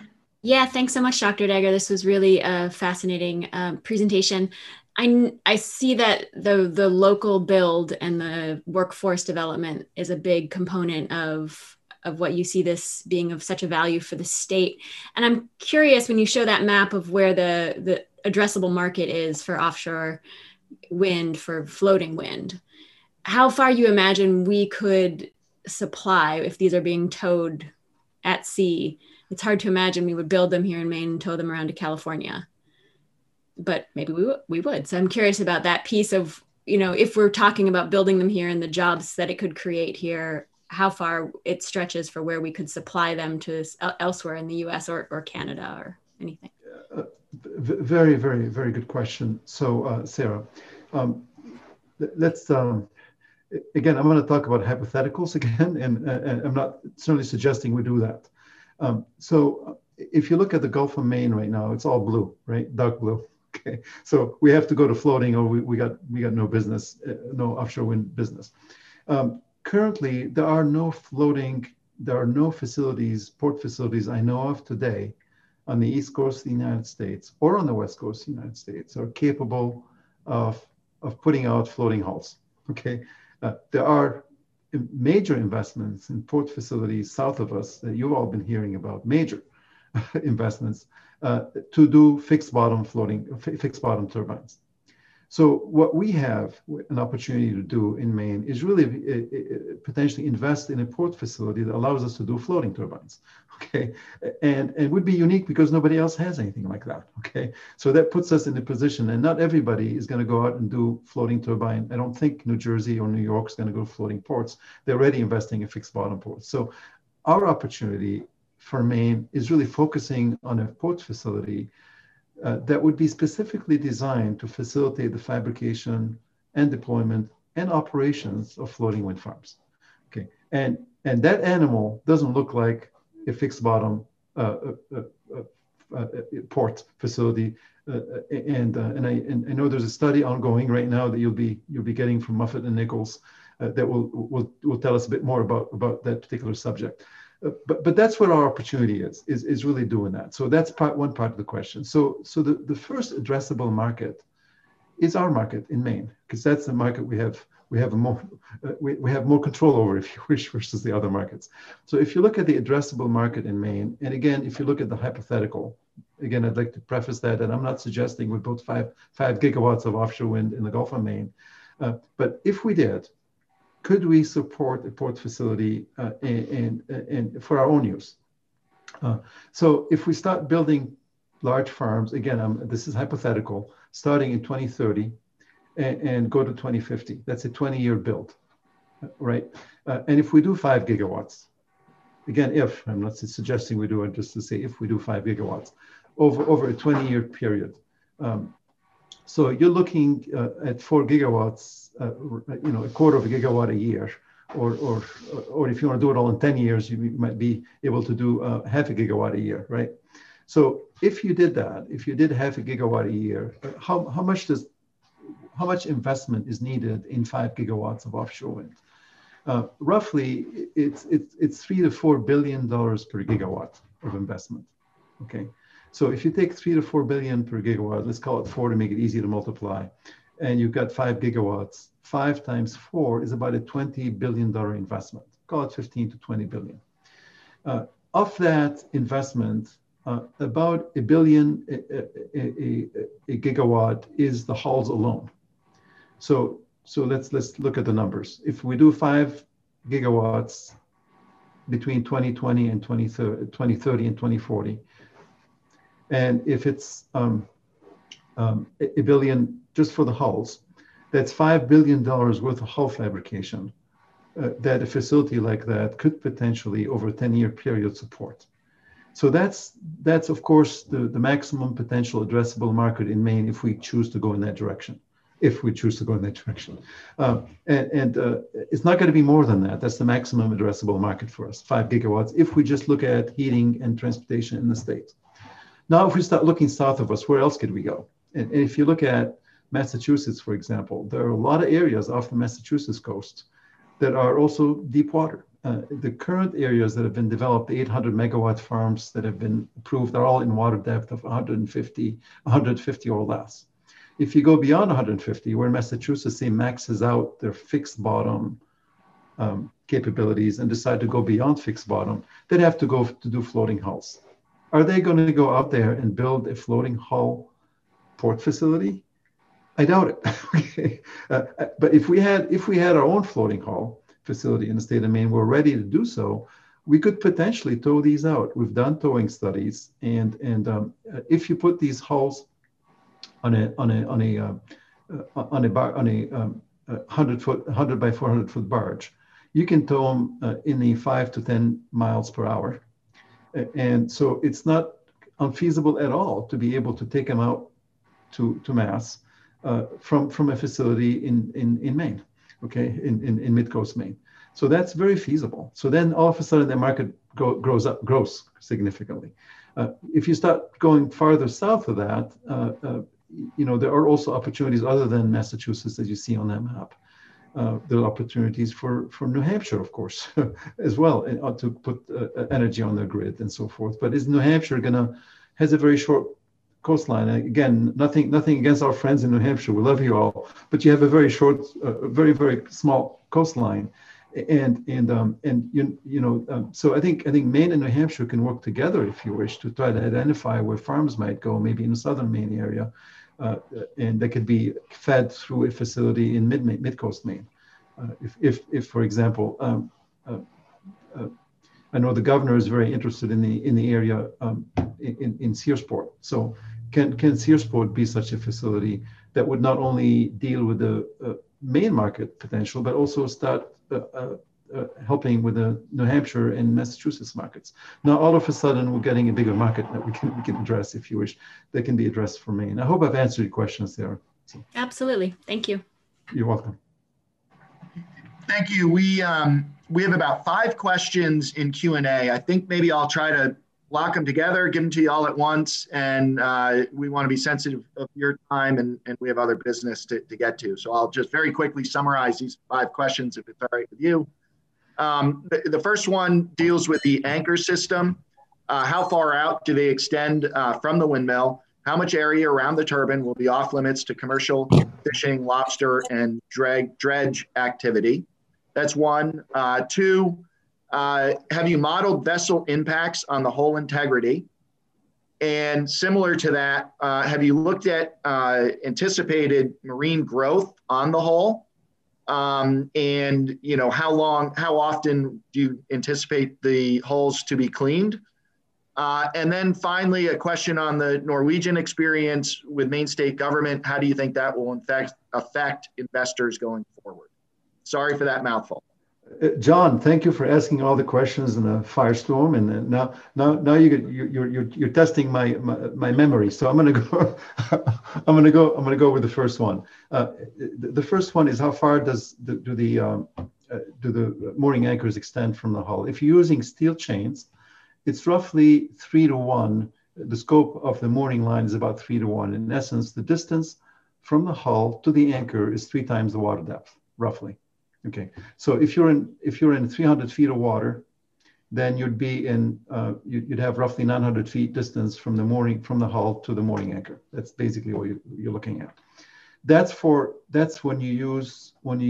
Yeah, thanks so much, Dr. Dagher. This was really a fascinating presentation. I see that the local build and the workforce development is a big component of what you see this being of such a value for the state. And I'm curious, when you show that map of where the addressable market is for offshore wind, for floating wind, how far you imagine we could supply if these are being towed at sea. It's hard to imagine we would build them here in Maine and tow them around to California, but maybe we would. So I'm curious about that piece of, if we're talking about building them here and the jobs that it could create here, how far it stretches for where we could supply them to elsewhere in the US or Canada or anything. Very, very, very good question. So Sarah, let's, again, I'm going to talk about hypotheticals again, and I'm not certainly suggesting we do that. So if you look at the Gulf of Maine right now, it's all blue, right? Dark blue. Okay. So we have to go to floating, or we got no business, no offshore wind business. Currently, there are no facilities, port facilities I know of today on the East Coast of the United States or on the West Coast of the United States are capable of putting out floating hulls. Okay. There are major investments in port facilities south of us that you've all been hearing about, major investments to do fixed bottom turbines. So what we have an opportunity to do in Maine is really potentially invest in a port facility that allows us to do floating turbines, okay? And it would be unique because nobody else has anything like that, okay? So that puts us in a position, and not everybody is gonna go out and do floating turbine. I don't think New Jersey or New York is gonna go floating ports. They're already investing in fixed bottom ports. So our opportunity for Maine is really focusing on a port facility that would be specifically designed to facilitate the fabrication and deployment and operations of floating wind farms. Okay, and that animal doesn't look like a fixed bottom port facility. And I know there's a study ongoing right now that you'll be getting from Muffet and Nichols that will tell us a bit more about that particular subject. But that's what our opportunity is really doing that. So that's one part of the question. So the first addressable market is our market in Maine, because that's the market we have more control over, if you wish, versus the other markets. So if you look at the addressable market in Maine, and again, if you look at the hypothetical, again, I'd like to preface that I'm not suggesting we built 5 gigawatts of offshore wind in the Gulf of Maine, but if we did, could we support a port facility and for our own use? So if we start building large farms, again, this is hypothetical, starting in 2030 and go to 2050, that's a 20-year build, right? And if we do 5 gigawatts, again, I'm not suggesting we do it, just to say if we do 5 gigawatts over a 20-year period. So you're looking at 4 gigawatts, a quarter of a gigawatt a year, or if you want to do it all in 10 years, you might be able to do half a gigawatt a year, right? So if you did that, if you did half a gigawatt a year, how much investment is needed in 5 gigawatts of offshore wind? Roughly, it's $3 to $4 billion per gigawatt of investment. Okay. So if you take 3 to 4 billion per gigawatt, let's call it 4 to make it easy to multiply, and you've got 5 gigawatts, 5 times 4 is about a $20 billion investment. Call it 15 to 20 billion. Of that investment, about $1 billion a gigawatt is the hulls alone. So let's look at the numbers. If we do 5 gigawatts between 2020 and 2030 and 2040, and if it's $1 billion just for the hulls, that's $5 billion worth of hull fabrication that a facility like that could potentially, over a 10-year period, support. So that's of course the maximum potential addressable market in Maine if we choose to go in that direction. It's not going to be more than that. That's the maximum addressable market for us, 5 gigawatts, if we just look at heating and transportation in the state. Now, if we start looking south of us, where else could we go? And if you look at Massachusetts, for example, there are a lot of areas off the Massachusetts coast that are also deep water. the current areas that have been developed, the 800 megawatt farms that have been approved, are all in water depth of 150 or less. If you go beyond 150, where Massachusetts maxes out their fixed bottom capabilities and decide to go beyond fixed bottom, they'd have to go to do floating hulls. Are they going to go out there and build a floating hull port facility? I doubt it. Okay. But if we had our own floating hull facility in the state of Maine, we're ready to do so, we could potentially tow these out. We've done towing studies, and if you put these hulls on a 100 by 400 foot barge, you can tow them in the 5 to 10 miles per hour, and so it's not unfeasible at all to be able to take them out to Mass from a facility in Maine, okay, in mid-coast Maine. So that's very feasible. So then all of a sudden the market grows significantly. If you start going farther south of that, there are also opportunities other than Massachusetts that you see on that map. There are opportunities for New Hampshire, of course, as well, to put energy on the grid and so forth. But is New Hampshire has a very short coastline? Again, nothing against our friends in New Hampshire. We love you all, but you have a very short, very, very small coastline. So I think Maine and New Hampshire can work together, if you wish, to try to identify where farms might go, maybe in the southern Maine area, and they could be fed through a facility in mid-coast Maine. If for example, I know the governor is very interested in the area in Searsport. So can Searsport be such a facility that would not only deal with the Maine market potential, but also start helping with the New Hampshire and Massachusetts markets? Now, all of a sudden, we're getting a bigger market that we can address, if you wish, that can be addressed for Maine. I hope I've answered your questions there. So, absolutely. Thank you. You're welcome. Thank you. We have about 5 questions in Q&A. I think maybe I'll try to lock them together, give them to you all at once, and we want to be sensitive of your time, and we have other business to get to. So I'll just very quickly summarize these 5 questions, if it's all right with you. The first one deals with the anchor system. How far out do they extend from the windmill? How much area around the turbine will be off limits to commercial fishing, lobster, and dredge activity? That's 1. 2, have you modeled vessel impacts on the hull integrity? And similar to that, have you looked at anticipated marine growth on the hull? And how often do you anticipate the hulls to be cleaned? And then finally, a question on the Norwegian experience with Maine state government. How do you think that will affect investors going forward? Sorry for that mouthful. John, thank you for asking all the questions in a firestorm, and now you're testing my memory. So I'm gonna go with the first one. The first one is, how far do the mooring anchors extend from the hull? If you're using steel chains, it's roughly 3 to 1. The scope of the mooring line is about 3 to 1. In essence, the distance from the hull to the anchor is 3 times the water depth, roughly. Okay, so if you're in 300 feet of water, then you'd be in you'd have roughly 900 feet distance from the hull to the mooring anchor. That's basically what you're looking at. That's when you use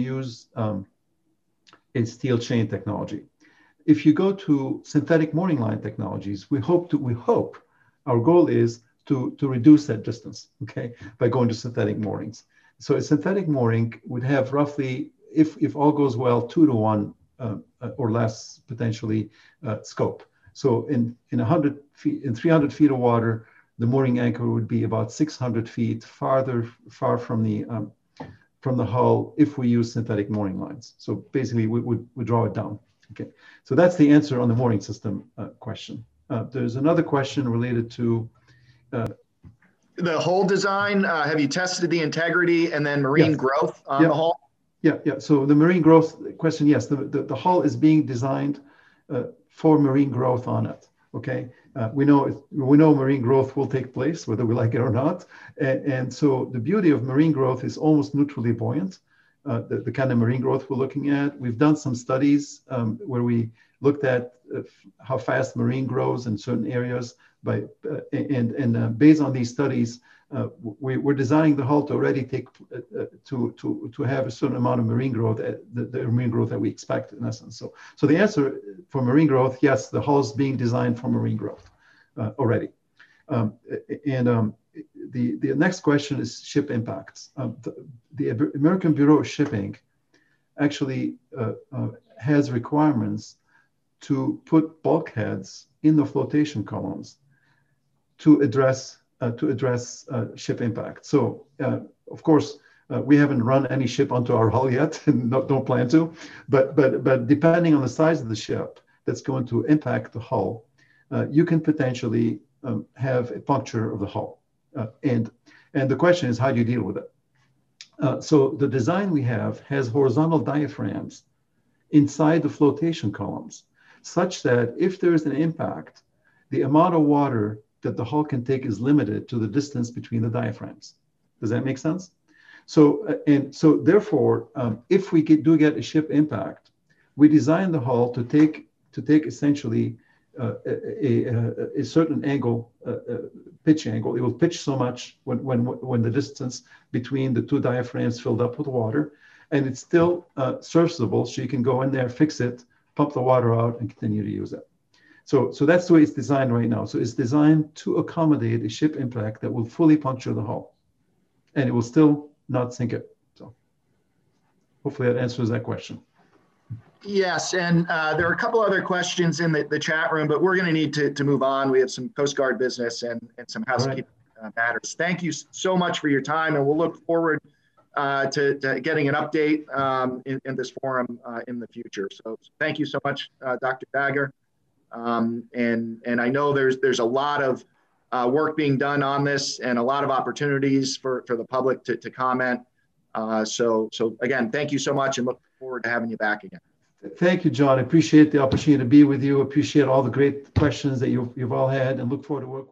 a steel chain technology. If you go to synthetic mooring line technologies, we hope our goal is to reduce that distance, okay, by going to synthetic moorings. So a synthetic mooring would have roughly, if all goes well, 2 to 1 or less potentially scope. So in 100 feet, in 300 feet of water, the mooring anchor would be about 600 feet far from the hull if we use synthetic mooring lines. So basically, we draw it down. Okay, so that's the answer on the mooring system question. There's another question related to the hull design. Have you tested the integrity and then marine growth on the hull? Yeah. So the marine growth question, yes, the hull is being designed for marine growth on it. Okay, we know marine growth will take place whether we like it or not, and so the beauty of marine growth is almost neutrally buoyant. the kind of marine growth we're looking at. We've done some studies where we looked at how fast marine grows in certain areas. Based on these studies, we're designing the hull to already take to have a certain amount of marine growth, the marine growth that we expect in essence. So the answer for marine growth, yes, the hull is being designed for marine growth already. The next question is ship impacts. The American Bureau of Shipping actually has requirements to put bulkheads in the flotation columns to address ship impact. So, of course, we haven't run any ship onto our hull yet, and don't plan to. But depending on the size of the ship that's going to impact the hull, you can potentially have a puncture of the hull. And the question is, how do you deal with it? So the design we have has horizontal diaphragms inside the flotation columns, such that if there is an impact, the amount of water that the hull can take is limited to the distance between the diaphragms. Does that make sense? So therefore, if we do get a ship impact, we design the hull to take essentially a certain angle, pitch angle. It will pitch so much when the distance between the two diaphragms filled up with water, and it's still serviceable, so you can go in there, fix it, pump the water out, and continue to use it. So that's the way it's designed right now. So it's designed to accommodate a ship impact that will fully puncture the hull, and it will still not sink it. So hopefully that answers that question. Yes, and there are a couple other questions in the chat room, but we're going to need to move on. We have some Coast Guard business and some housekeeping matters. Thank you so much for your time, and we'll look forward to getting an update in this forum in the future. So thank you so much, Dr. Dagher. And I know there's a lot of work being done on this and a lot of opportunities for the public to comment. So again, thank you so much, and look forward to having you back again. Thank you, John. I appreciate the opportunity to be with you. Appreciate all the great questions that you've all had, and look forward to working